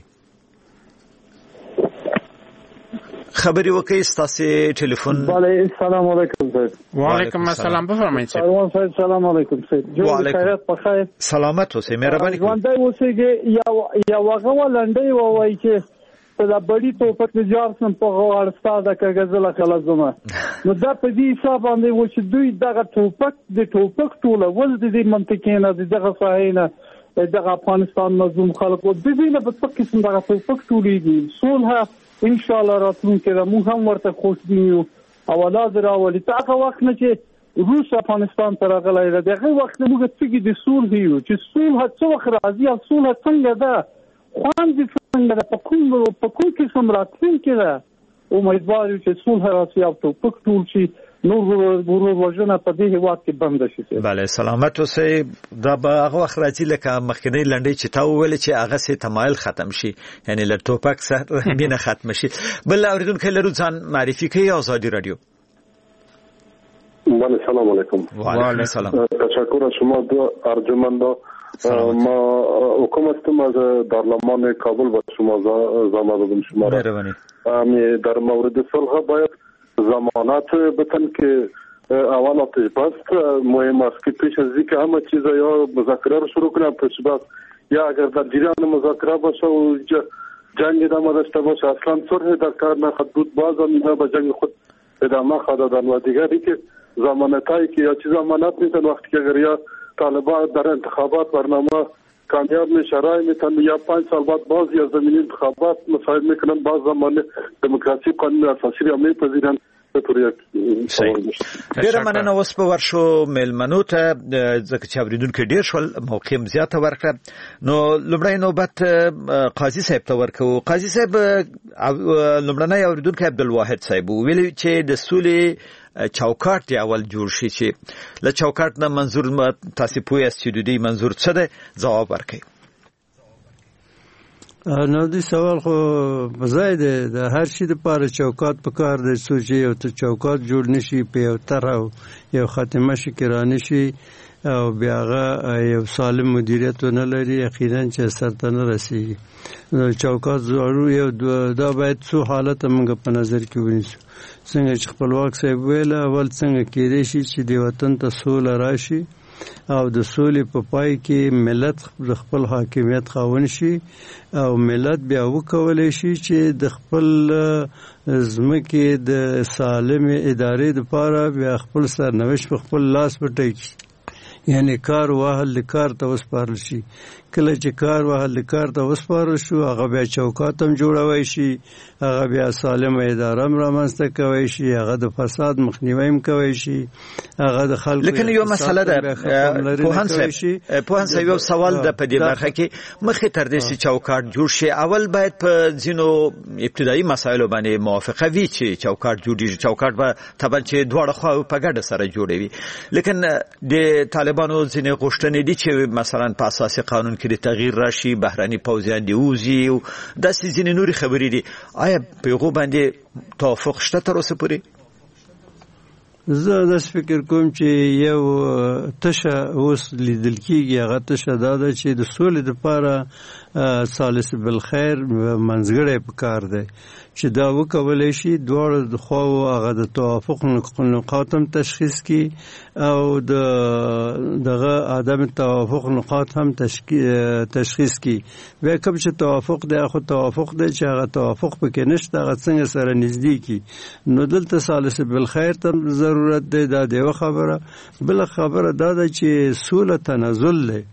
ستاسو ټلیفون. سلام علیکم صاحب. وعلیکم السلام. بفرمایئ صاحب. سلام صاحب. سلام علیکم صاحب. جو خیرات بخیر. سلامت اوسئ. مهرباني کوئ. ژوندی اوسئ. یو هغه ولنډۍ ووایي چې دا بڑی توپک جارسن په غوړستا د کاغذله خلزمه نو دا په دې حساب باندې و چې دوی دغه توپک ټوله ول د منطقې نه دغه صحیح دغه افغانستان مظلوم خلکو د دې نه په څه قسم دغه توپک ټولېږي. صلح ان شاء الله راتلونکي را موږ هم ورته خوشبینو او اولاد راولي. هغه وخت نه چې روس افغانستان ته راغلی دی، دغه وخت موږ څنګه د صلح یو چې صلح څه وخت راځي او صلح څنګه ده خواندې څنګه ده په کوم قسم راتلونکې ده. امیدوار یو چې صلح راشي او توپک ټول شي، نور وژنه په دې هېواد کې بنده شي. بله سلامت اوسئ. دا به هغه وخت راځي لکه مخکنۍ لنډۍ چې تا وویلې چې هغه سې تمایل ختم شي، یعنې له توپک سره مینه ختمه شي. بل اوریدونکی لرو ځان معرفي کوي. آزادی رادیو. بله سلام علیکم. وعلیکم السلام. تشکر از شما دو ارجمندا. ما حکم هستم از دارالمان کابل با شما زمان دادم شما را. در مورد صلح باید ضمانت بتن که اولاتش بست مهم است که پیش از اینکه همه چیز یا مذاکره رو شروع کنم پیش یا اگر در جریان مذاکره باشه و جنگ ادامه داشته باشه اصلا صلح در کار نخواهد بود باز هم به جنگ خود ادامه خواهد دادن و دیگری که ضمانتایی که یا چیز ضمانت میتن وقتی که اگر یا طالبان در انتخابات برنامه کامیاب میشه رای میتن یا 5 سال بعد باز یا زمینی انتخابات مساعد میکنن باز زمان دموکراسی قانون اساسی را میپذیرن. ډیره مننه. اوس په ورشو میلمنو ته ځکه چې اوریدونکو ډیر شول موقع هم زیاته ورکړه نو لومړی نوبت قاضي صاحب ته ورکو. قاضي صاحب لومړنی اوریدونکو عبدالواحد صاحب ویلي چې د سولې چوکاټ دی اول جوړ شي چې له چوکاټ نه منظور تاسو پوهی است چې د دې منظور څه دی جواب ورکړئ. نو دې سوال خو بځای دی د هر شي لپاره چوکاټ پکار دی چې یو ته چوکاټ جوړ نشي په یو طرح یو خاتمه شي کرانه شي او بیا هغه یو سالم مدیریت نه لري یقینا چې سرته نه رسیږي. چوکاټ ضروري یو دا باید څو حالت موږ په نظر کې ونیسو. څنګه چې خپلواک صاحب ویل اول څنګه کېدای شي چې د وطن ته سوله راشي او د سولې په پای کې ملت د خپل حاکمیت خاوند شي او ملت بیا وکولای شي چې د خپل ځمکې د سالم ادارې لپاره بیا خپل سرنوشت په خپل لاس وټاکي. یعنی کار واهل کار ته وسپارل شي. کله چې کار واهل کار ته وسپارل شو هغه بیا چوکاټ هم جوړوي شي هغه بیا سالم اداره هم رامنځته کوي شي هغه د فساد مخنیوي هم کوي شي هغه د خلکو لیکن یو مسله ده پوهان صاحب یو سوال ده په دې برخه کې مخې تر دې چې چوکاټ جوړ شي اول باید په ځینو ابتدایي مسایلو باندې موافقه وي چې چوکاټ جوړیږي. چوکاټ به طبعا چې دواړه خوا په ګډه سره جوړوي لیکن د طالبانو ځینې غوښتنې دي چې مثلا په اساسي قانون کې د تغییر راشي بهراني پوځیان دی وزي او داسې ځینې نورې خبرې دي. آیا په هغو باندې توافق شته تر اوسه پورې؟ زه داسې فکر کوم چې یو تشه اوس لیدل کېږي هغه تشه دا ده چې د سولې دپاره ثالث بالخیر منځګړی پکار دی چې دا وکولای شي دواړه د خواو هغه د توافق نقاط هم تشخیص کړي او دغه عدم توافق نقاط هم تشخیص کړي. بیا کوم چې توافق دی خو توافق دی چې هغه توافق پکې نشته هغه څنګه سره نږدې کړي. نو دلته ثالث بالخیر ته ضرورت دی. دا د یوه خبره. بله خبره دا ده چې سوله تنزل دی.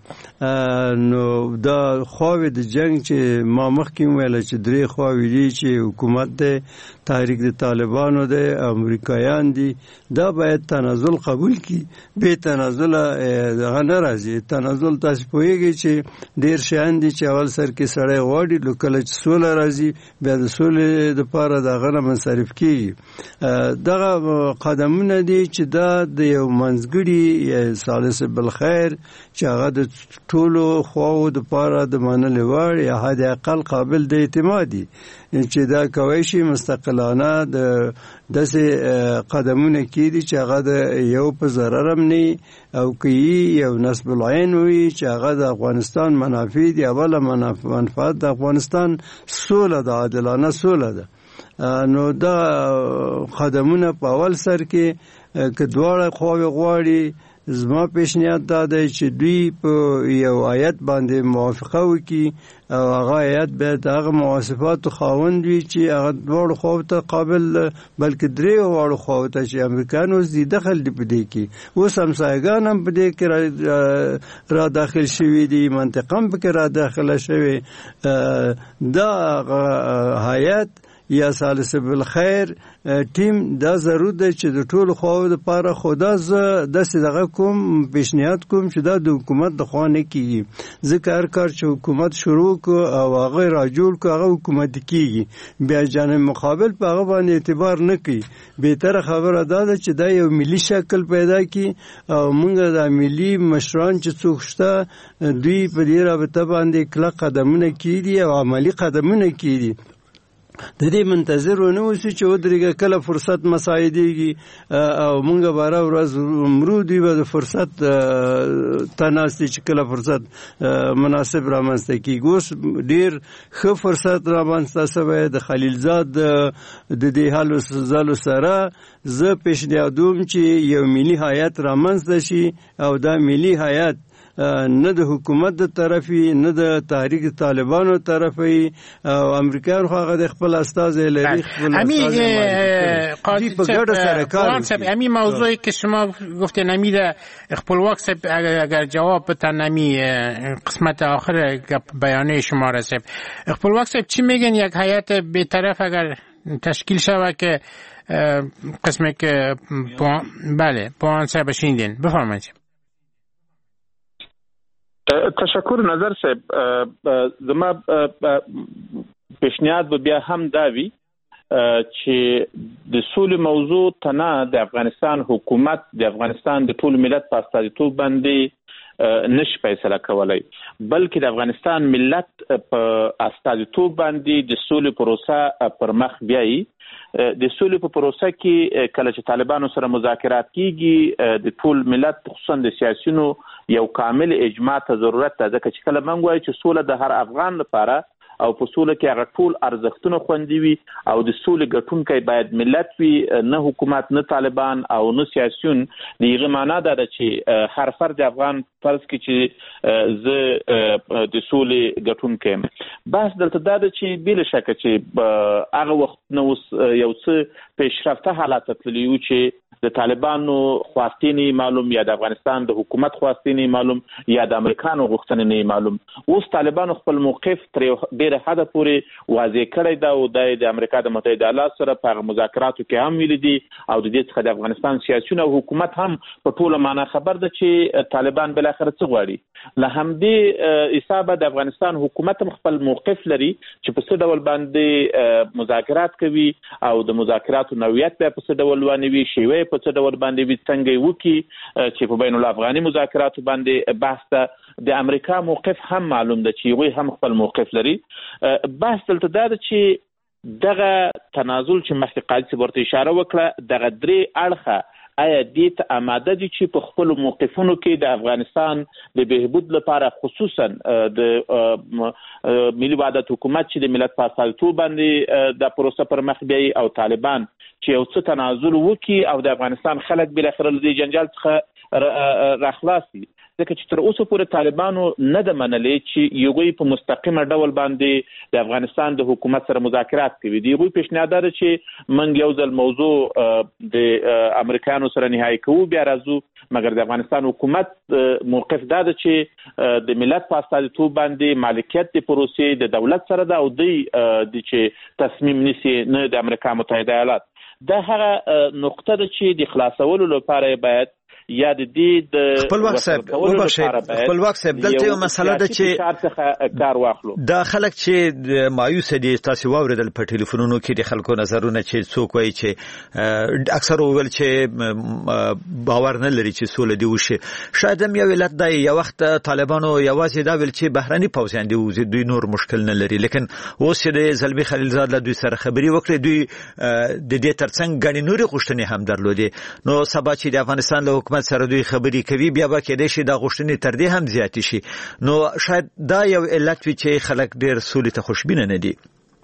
نو دا خواوې د جنگ چې ما مخکې ویل چې درې خواوې دي چې حکومت دی تحریک د طالبانو دی امریکایان دي دا باید تنزل قبول کی. به تنزل دغه نه راځي. تنزل تاسو پوهیږئ چې ډیر شیان دي چې اول سر کې سړی غواړي لو کله چې سوله راځي بیا د سولې لپاره دغه نه منصرف کیږي. دغه قدمونه دي چې دا د یو منځګړي ثالث بالخیر چې هغه د ټولو خواو لپاره د منلو وړ یا حد اقل قابل د اعتمادي چې دا کوي شي مستقلانه د داسې قدمونه کېدي چې هغه د یو په ضرر هم نه او که یو نسب العین وي چې هغه د افغانستان منافع دي اوله منفعت د افغانستان سوله ده عادلانه سوله ده. نو دا قدمونه په اول سر کې که دواړه خواوې غواړي زما پیشنهاد دا دی چې دوی په یو آیت باندې موافقه وکړي او هغه آیت باید هغه مواصفاتو خاوند وي چې هغه دواړو خواو ته قابل بلکې درېو خواو ته چې امریکایان اوس دي دخل دي په دې کې اوس همسایګان هم په دې کې را داخل شوي دي منطقه هم پکې را داخله شوې. دا آیت یا ثالث بالخیر ټیم دا ضرور دی چې د ټولو خواو لپاره خدا زه داسې دغه کوم پیشنهاد کوم چې دا د حکومت د خوا نه کېږي. ځکه هر کار چې حکومت شروع کړو او هغه را جوړ کړو هغه حکومت کېږي بیا جانب مقابل په هغه باندې اعتبار نه کوي. بهتره خبره دا ده چې دا یو ملي شکل پیدا کړي او موږ د ملي مشران چې څوک شته دوی په دې رابطه باندې کلک قدمونه کېږي او عملي قدمونه کېږي. د دې منتظر ونه اوسئ چې ودرېږه کله فرصت مساعدېږي او موږ به هره ورځ مرو دوی به د فرصت ته ناست دي چې کله فرصت مناسب رامنځته کېږي. اوس ډېر ښه فرصت رامنځته شوی د خلیلزاد د دې هلو ځلو سره زه پیشنهادوم چې یو ملي هیئت رامنځته شي او دا ملي هیئت نه د حکومت د طرفي نه د تحریک طالبانو طرفي او امریکایانو هغه د خپل استازي لري خپل قاضی په ګډه سره کار کوي. امی موضوعی که شما گفتین امی ده خپلواک صاحب اگر جواب بتن امی قسمت آخر بیانیه شما رسید خپلواک صاحب چی میگن یک هیئت بی‌طرف اگر تشکیل شود که قسمی که بله پوان صاحب شیندین بفرمایید. تشکر نظر صاحب زما پیشنهاد به بیا هم داوی چې د سولې موضوع تنه د افغانستان حکومت د افغانستان د ټول ملت په استازیتوب باندې نشي فیصله کولای بلکې د افغانستان ملت په استازیتوب باندې د سولې پروسه پر مخ بیایي. د سولې په پروسه کې کله چې طالبانو سره مذاکرات کیږي د ټول ملت خصوصا د سیاسيونو یو کامل اجماع ته ضرورت ده ځکه چې کله موږ وایو چې سوله د هر افغان لپاره او په سوله کې هغه ټول ارزښتونه خوندي وي او د سولې ګټونکی باید ملت وي نه حکومت نه طالبان او نه سیاسيون. دغه معنا ده چې هر فرد افغان فرض کې چې زه د سولې ګټونکی بس دلته ده چې بل شک چې هغه وخت نو یو څه پیشرفته حالات تللی و چې د طالبانو خواستینی معلوم یا د افغانستان د حکومت خواستینی معلوم یا د امریکانو غوښتنې معلوم. اوس طالبانو خپل موقف تر ډیره حد پورې واضح کړی دا او د امریکا د متحده ایالاتو سره په مذاکراتو کې هم ویل دي او د دې څخه د افغانستان سیاسيون او حکومت هم په ټوله معنا خبر ده چې طالبان بل اخر څه غواړي. له همدې حسابه د افغانستان حکومت خپل موقف لري چې په څه ډول باندې مذاکرات کوي او د مذاکراتو نوعیت په څه ډول باندې شي په څه ډول باندې وي څنګه وکي چې په بین الافغاني مذاکراتو باندې بحث ده. د امریکا موقف هم معلوم ده چې وی هم خپل موقف لري. بحث دلته ده چې دغه تنازل چې مخکې قاضي ورته اشاره وکړه دغه درې اړخه آیا دې ته آماده دي چې په خپل موقفونو کې د افغانستان د بهبود لپاره خصوصا د ملي وحدت حکومت چې د ملت په استازیتوب باندې د پروسه پر مخ بیایي او طالبان چې یو څه تنازل وکړي او د افغانستان خلک بل اخر د جنجال څخه راخلاصي. ځکه چې تر اوسه پورې طالبانو نه د منلې چې یوغوی په مستقیمه ډول باندې د افغانستان د حکومت سره مذاکرات کوي. دی یوغوی پیشنهاد لري چې منګ یو ځل موضوع د امریکایانو سره نهایی کوو بیا راځو مګر د افغانستان حکومت موقف دا ده چې د ملت په استازیتوب باندې مالکیت د پروسې د دولت سره ده او دی چې تصمیم نیسي نه د امریکا متحده ایالات. دا هغه نقطه ده چې د خلاصولو لپاره باید یا د دې د خپلواک صاحب دلته یو مسله ده چې کار واخلو. دا خلک چې مایوس دي تاسو واوریدل په ټلیفونونو کې د خلکو نظرونه چې څوک وایي چې اکثر ویل چې باور نه لري چې سوله دی وشي. شاید هم یو علت دی یو وخت طالبانو یوازې دا ویل چې بهراني پوځیان دی دوی نور مشکل نه لري لیکن اوس د زلمی خلیلزاد له دوی سره خبري وکړي دوی د دې ترڅنګ غني نوري غوښتنې هم درلودې. نو سبا چې د افغانستان له حکومت سره دوی خبري کوي بیا به کېدای شي دا غوښتنې تر دې هم زیات شي. نو شاید دا یو علت وي چې خلک ډېر سولې ته خوشبینه نه دي.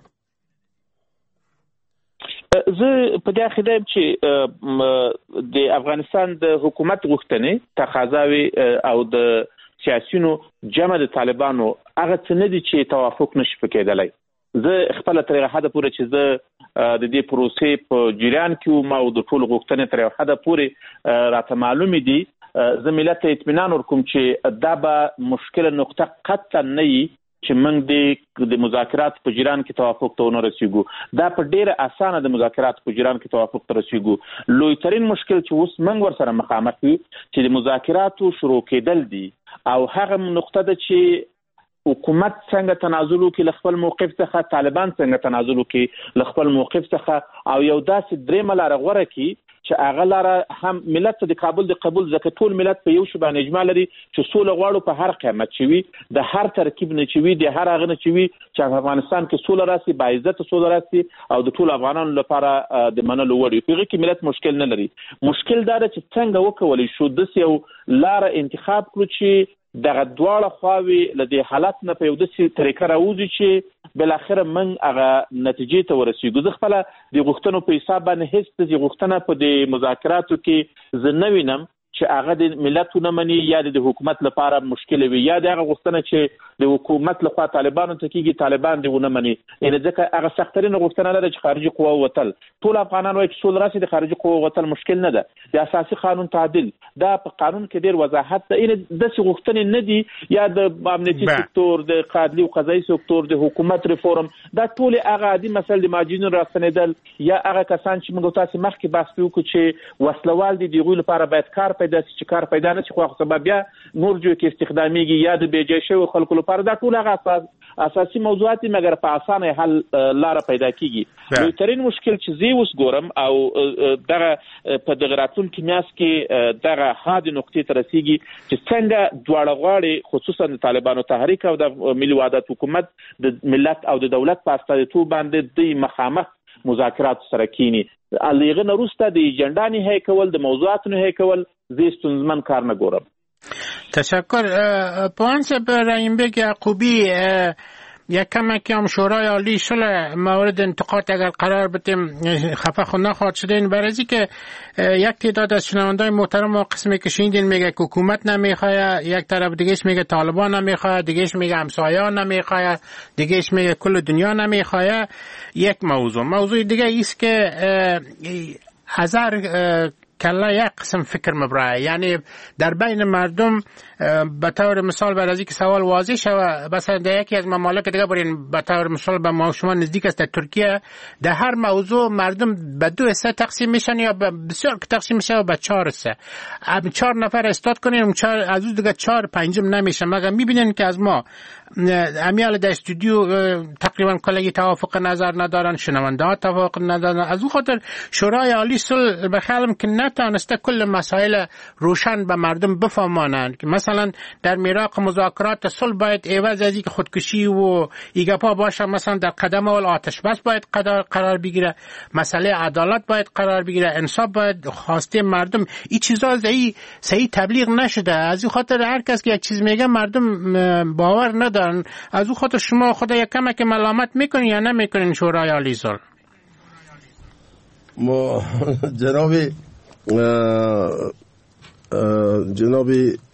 زه په دې خدایم چې د افغانستان د حکومت غوښتنې تقاضاوي او د سیاسيونو جمع د طالبانو هغه څه نه دي چې توافق نشي پکېدلای. زه خپل تر حد پورې چې زه د دې پروسې په جریان کې ما او د ټول غوښتنې تر حد پورې راته معلومې دي. زه ملت ته اطمینان ورکوم چې دا به مشکل نقطه قطعا نه وي چې موږ د مذاکرات په جریان کې توافق ته ونه رسیږو. دا په ډیره اسانه د مذاکرات په جریان کې توافق ته رسیږو. لوی ترين مشکل چې اوس موږ ور سره مخامخ یو چې د مذاکراتو شروع کېدل دي او هغه نقطه ده چې حکومت څنګه تنازل وکړي له خپل موقف څخه طالبان څنګه تنازل وکړي له خپل موقف څخه او یو داسې درېمه لاره غوره کړي چې هغه لاره هم ملت د کابل د قبول ځکه ټول ملت په یو شی باندې اجماع لري چې سوله غواړو په هر قیمت چې وي د هر ترکیب نه چې وي د هر هغه نه چې وي چې افغانستان کې سوله راسي با عزت سوله راسي او د ټول افغانانو لپاره د منلو وړ وي. په کې ملت مشکل نه لري. مشکل دا ده چې څنګه وکولای شو د یو لاره انتخاب کړو چې دغه دواړه خواوې له دې حالت نه په یو داسې طریقه راوځي چې بالاخره من هغه نتیجې ته ورسېږو. زه خپله د غوښتنو په حساب باندې هیڅ د غوښتنه په د مذاکراتو کې زه نه وینم چې هغه د ملت ونه مني یا د حکومت لپاره مشکل وي، یا د هغه غوښتنه چې د حکومت لخوا طالبانو ته کېږي طالبان دې ونه مني. یعنې ځکه هغه سختترینه غوښتنه نه ده چې خارجي قوه ووتل. ټول افغانان وایي چې سوله راشي، د خارجي قوه ووتل مشکل نه ده. د اساسي قانون تعدیل دا په قانون کې ډېر وضاحت ده. یعنې داسې غوښتنې نه دي، یا د امنیتي سکتور، د قاضي او قضایي سکتور، د حکومت ریفورم، دا ټول هغه عادي مسایل د مهاجرینو راستنېدل، یا هغه کسان چې موږ تاسو مخکې بحث وکړو چې وسلوال دي، د هغوی لپاره باید کار پیدا شي، چې کار پیدا نه شي خو سبب بیا نور جو کې استخداميږي یا د بیجې شوی خلکو لپاره. دا ټول هغه اساسي موضوعات مګر په اسانه حل لار پیدا کیږي. لوی ترين مشکل چې زی اوس ګورم او دغه په دغه راتلونکي میاس کې دغه هادي نقطې ته رسیږي چې څنګه دواړه غواړي، خصوصا د طالبانو تحریک او د ملي وحدت حکومت د ملت او د دولت په استازیتوب باندې د مخامخ مذاکرات سره کینی. الیغه نورسته د ایجنډا نه هي کول، د موضوعات نه هي کول، زیستونزمن کار نه ګورم. تشکر. پوانس رحیم بیگ یعقوبی، یک کمکی هم شورای عالی صلح مورد انتقاد اگر قرار بدیم خفه خود نخواهد شدین، برای که یک تعداد از شنوندای محترم و قسمی که شنیدین میگه حکومت نمیخواه، یک طرف دیگهش میگه طالبان نمیخواه، دیگهش میگه همسایه‌ها نمیخواه، دیگهش میگه کل دنیا نمیخواه. یک موضوع دیگه ایست که هزار کلا یک قسم فکر مبرای، یعنی در بین مردم به طور مثال بعد از اینکه سوال واضح شود، مثلا در یکی از ممالک دیگه برین به طور مثال به ما شما نزدیک است، در ترکیه در هر موضوع مردم به 2 حصه تقسیم میشن یا بسیار تقسیم میشه و به 4 حصه. 4 نفر استاد کنین، 4 از اون دیگه 4 پنجم نمیشه. مگر میبینین که از ما امیال در استودیو تقریبا کلی توافق نظر ندارن، شنونده ها توافق ندارن. از اون خاطر شورای عالی صلح به خیالم که نتونسته کل مسائل روشن به مردم بفهمانند که مثلا در میراق مذاکرات صلح باید عوض از اینکه خودکشی و ایگپا باشه، مثلا در قدم اول آتش بس باید قرار بگیره، مسئله عدالت باید قرار بگیره، انصاف باید، خواسته مردم. این چیزا صحیح تبلیغ نشده. از این خاطر هر کس که یک چیز میگه مردم باور ندارن. از اون خاطر شما خدا یک کمک ملامت میکنین یا نمیکنین شورای عالی صلح؟ ما جناب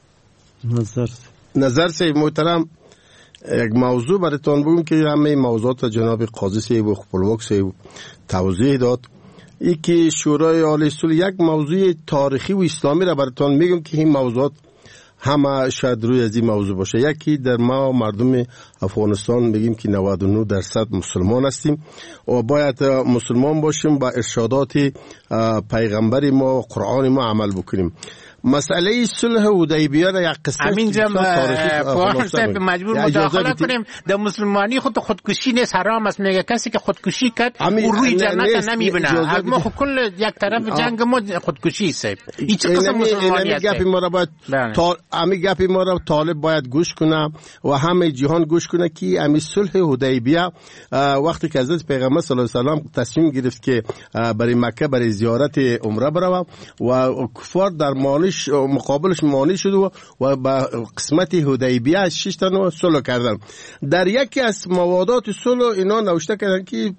نظر سے محترم یک موضوع براتون بگم که همه موضوعات جناب قاضی صاحب و خپلواک صاحب توضیح داد. ای که شورای عالی صلح یک موضوع تاریخی و اسلامی را براتون میگم که این موضوعات همه شاید روی از این موضوع باشه. یکی در ما مردم افغانستان میگیم که 99% مسلمان هستیم و باید مسلمان باشیم، با ارشادات پیغمبر ما قرآن ما عمل بکنیم. مسئله صلح حدیبیه را یک قصه همینجا فواد مجبور مداخله کنیم. در مسلمانی خودکشی نیست، حرام است. میگه کسی که خودکشی کرد او روی جنت نمیبینه. از ما کل یک طرف جنگ ما خودکشی است. این چه قسم مسلمانی است؟ گپی ما را باید گپی ما را طالب باید گوش کنه و همه جهان گوش کنه که امی صلح حدیبیه وقتی که حضرت پیغمبر صلی الله علیه و سلم تصمیم گرفت که برای مکه برای زیارت عمره بروه و کفار در مقابلش مانع شد و با قسمت حدیبیه 6 تا صلح کردن. در یکی از موادات صلح اینا نوشته کردن که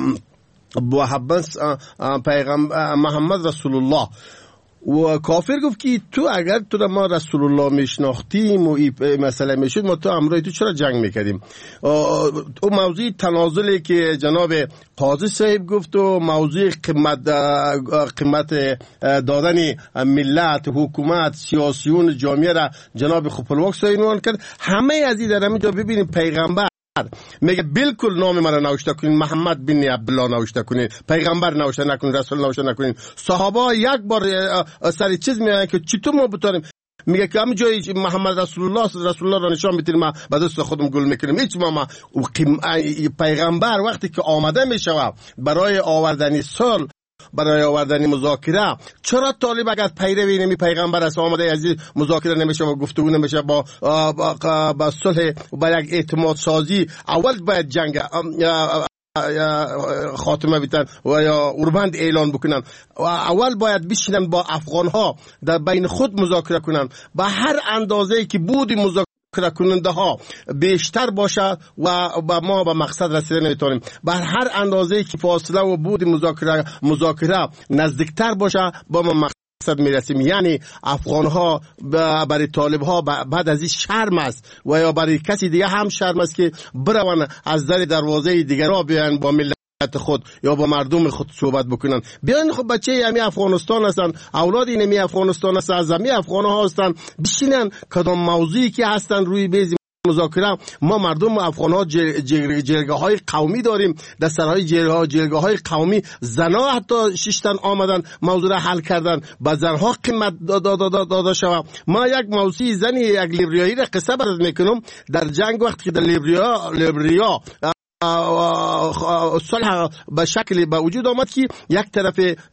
پیغمبر محمد رسول الله و کافر گفت که تو اگر تو ما رسول الله میشناختیم و این مسئله میشد ما تو امروز تو چرا جنگ میکردیم. او موضوع تنازلی که جناب قاضی صاحب گفت و موضوع قیمت دادن ملت، حکومت، سیاسیون جامعه را جناب خپلواک صاحب عنوان کرد. همه از این در همینجا ببینیم پیغمبر میگه بالکل نام من نوشته کنین، محمد بن عبدالله نوشته کنین، پیغمبر نوشته نکنین، رسول نوشته نکنین. صحابه یک بار سر چیز میگن که چطور ما بتونیم، میگه که همه جایی محمد رسول الله را نشان میتونیم ما به دست خودم گل میکنیم. هیچ ما پیغمبر وقتی که آمده میشوه برای آوردن صلح، برای آوردن مذاکره، چرا طالب اگر پیروی نمی پیغمبر است آمده از مذاکره نمیشه و گفتگو نمیشه با صلح و با یک اعتماد سازی؟ اول باید جنگ خاتمه بیتن و یا اوربند اعلان بکنن و اول باید بشینن با افغان ها در بین خود مذاکره کنن. با هر اندازه‌ای که بود مذاکره مذاکره کننده ها بیشتر باشه و ما به مقصد رسیدن نمیتونیم. بر هر اندازه که فاصله و بود مذاکره نزدیکتر باشه با ما مقصد میرسیم. یعنی افغان ها برای طالب ها بعد از این شرم است و یا برای کسی دیگه هم شرم است که بروان از در دروازه دیگر ها بیان با ملت خود یا با مردم خود صحبت بکنن. بیان خب بچه همی افغانستان هستن، اولاد این همی افغانستان هستن، از همی افغان ها هستن، بشینن کدام موضوعی که هستن روی بیز مذاکره. ما مردم افغان ها جرگاه های قومی داریم، در سرهای جرگاه های قومی زنها حتی ششتن آمدن موضوع را حل کردن، به زنها قیمت داده شود. ما یک موضوع زنی یک لیبریایی را قصه برات میکنم. در جنگ وقتی که در لیبریا صلح به شکلی به وجود آمد که یک طرف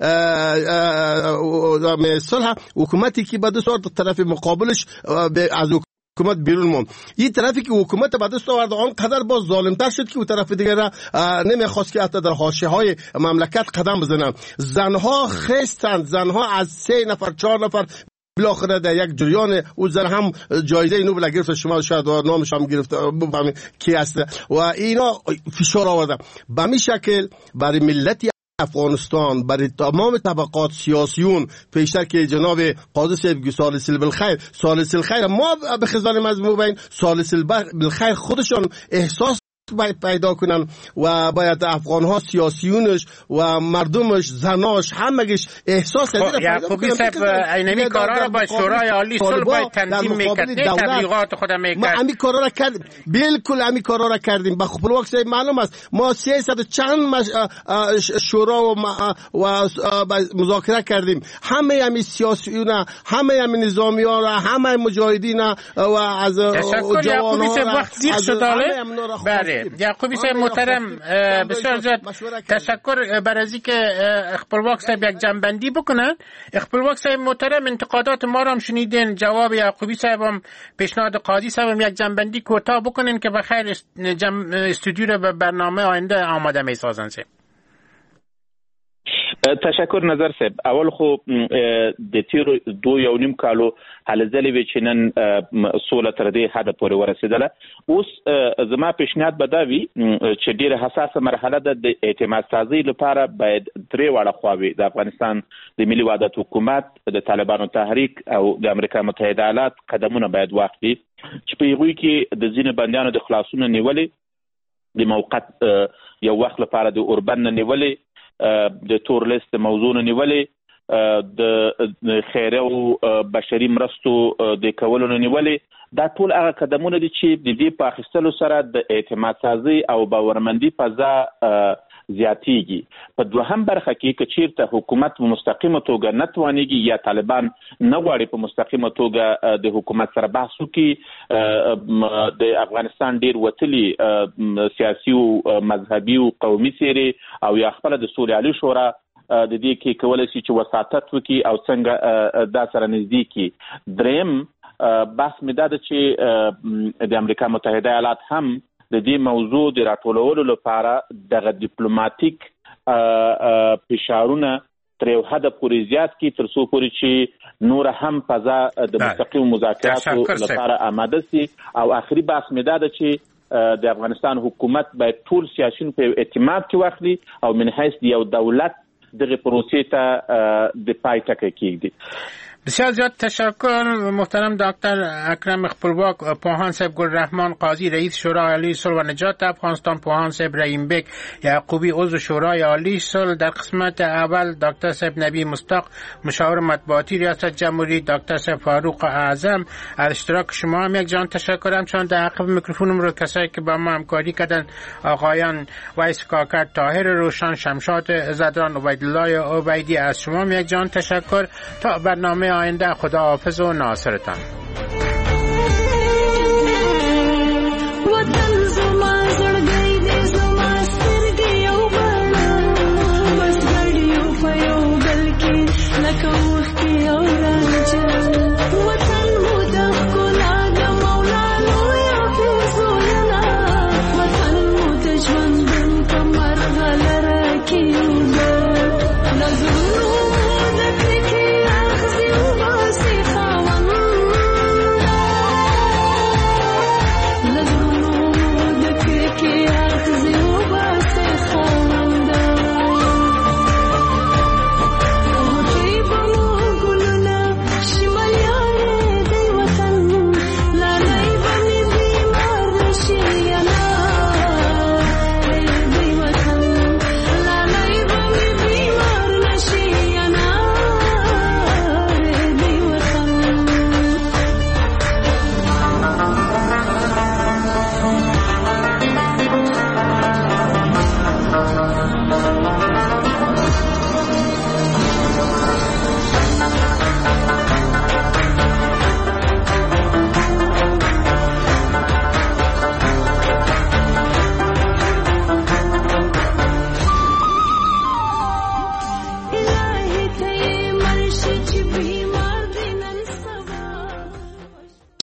صلح حکومتی که به دست آورد، طرف مقابلش از حکومت بیرون موند. این طرفی که حکومت به دست آورد آنقدر باز ظالمتر شد که اون طرف دیگر را نمیخواست که حتی در حاشیه های مملکت قدم بزنن. زنها خستند، زنها از 3 نفر 4 نفر بالاخره در یک جریان او زن هم جایزه نوبل گرفت. شما شاید نامش هم گرفت بفهمید کی است و اینا فشار آورده. به این شکل برای ملت افغانستان، برای تمام طبقات سیاسیون، پیشتر که جناب قاضی صاحب سالس الخیر ما به خزان مذمومین سالس الخیر خودشان احساس باید پیدا کنن و باید افغان ها سیاسیونش و مردمش زناش همگیش احساس یعقوبی صاحب اینمی کارا را با شورای عالی صلح باید تنظیم میکرد، نه تبلیغات خودم میکرد. ما همی کارا را کردیم، بالکل همی کارا را کردیم. با خپلواک صاحب معلوم است ما 300 چند شورا و مذاکره کردیم. همه همی سیاسیون، همه همی نظامیان، همه مجاهدین و از جوانان بله. یعقوبی صاحب محترم بسیار زیاد تشکر بر از اینکه خپلواک صاحب یک جنبندی بکنن. خپلواک صاحب محترم انتقادات ما را هم شنیدین، جواب یعقوبی صاحب هم پیشنهاد قاضی صاحب هم یک جنبندی کوتاه بکنین که بخیر استودیو را به برنامه آینده آماده می سازن. تشکر نظر صاحب. اول خو د تیر 2.5 کالو هله ځلې وی چې نن سوله تر دې حد پورې ورسېدله. اوس زما پیشنهاد به دا وي چې ډیره حساسه مرحله ده د اعتماد سازي لپاره باید درې واړه خواوې د افغانستان د ملي وحدت حکومت، د طالبانو تحریک او د امریکا متحده ایالات قدمونه باید واخلي چې په هغوی کې د ځینې بندیانو د خلاصون نیولې، د موقت یو وخت لپاره د اوربن نیولې، د تور لیست موضوع نیولې، د خیره او بشري مرستو د کولو نیولې. دا ټول هغه قدمونه دي چې د دې په اخیستلو سره د اعتماد سازي او باورمندي فضا زیاتیږي. په دوهم برخه کې که چیرته حکومت په مستقیمه توګه نه توانیږي یا طالبان نه غواړي په مستقیمه توګه د حکومت سره بحث وکړي، د افغانستان ډیر وتلي سیاسي او مذهبي او قومي څیرې او یا خپل د سولې عالی شورا د دې کې کولای شي چې وساطت وکړي او څنګه دا سره نږدې کړي. دریم بحث مې دا ده چې د امریکا متحده ایالات هم د دې موضوع د راټولولو لپاره دغه ډیپلوماټیک فشارونه تر یو حد پورې زیات کړي تر څو پورې چې نور هم فضا د مستقیم مذاکراتو لپاره آماده سي. او آخري بحث مې دا ده چې د افغانستان حکومت باید ټول سیاسیون په اعتماد کې واخلي او من حیث یو دولت دغه پروسې ته د پای ټکی کېږدي. بسیار زیاد تشکر محترم دکتر اکرم خپلواک، پوهان صاحب گلرحمان قاضی رئیس شورای عالی صلح و نجات افغانستان، پوهان صاحب رحیم بیگ یعقوبی عضو شورای عالی صلح. در قسمت اول دکتر صاحب نبی مصداق مشاور مطبوعاتی ریاست جمهوری، دکتر صاحب فاروق اعظم. از اشتراک شما هم یک جان تشکرم. چون در عقب میکروفونم رو کسایی که با ما همکاری کردن، آقایان ویس کاکر، طاهر روشن، شمشاد زدران، عبیدالله عبیدی، از شما هم یک جان تشکر. تا برنامه آینده خدا حافظ و ناصرتان.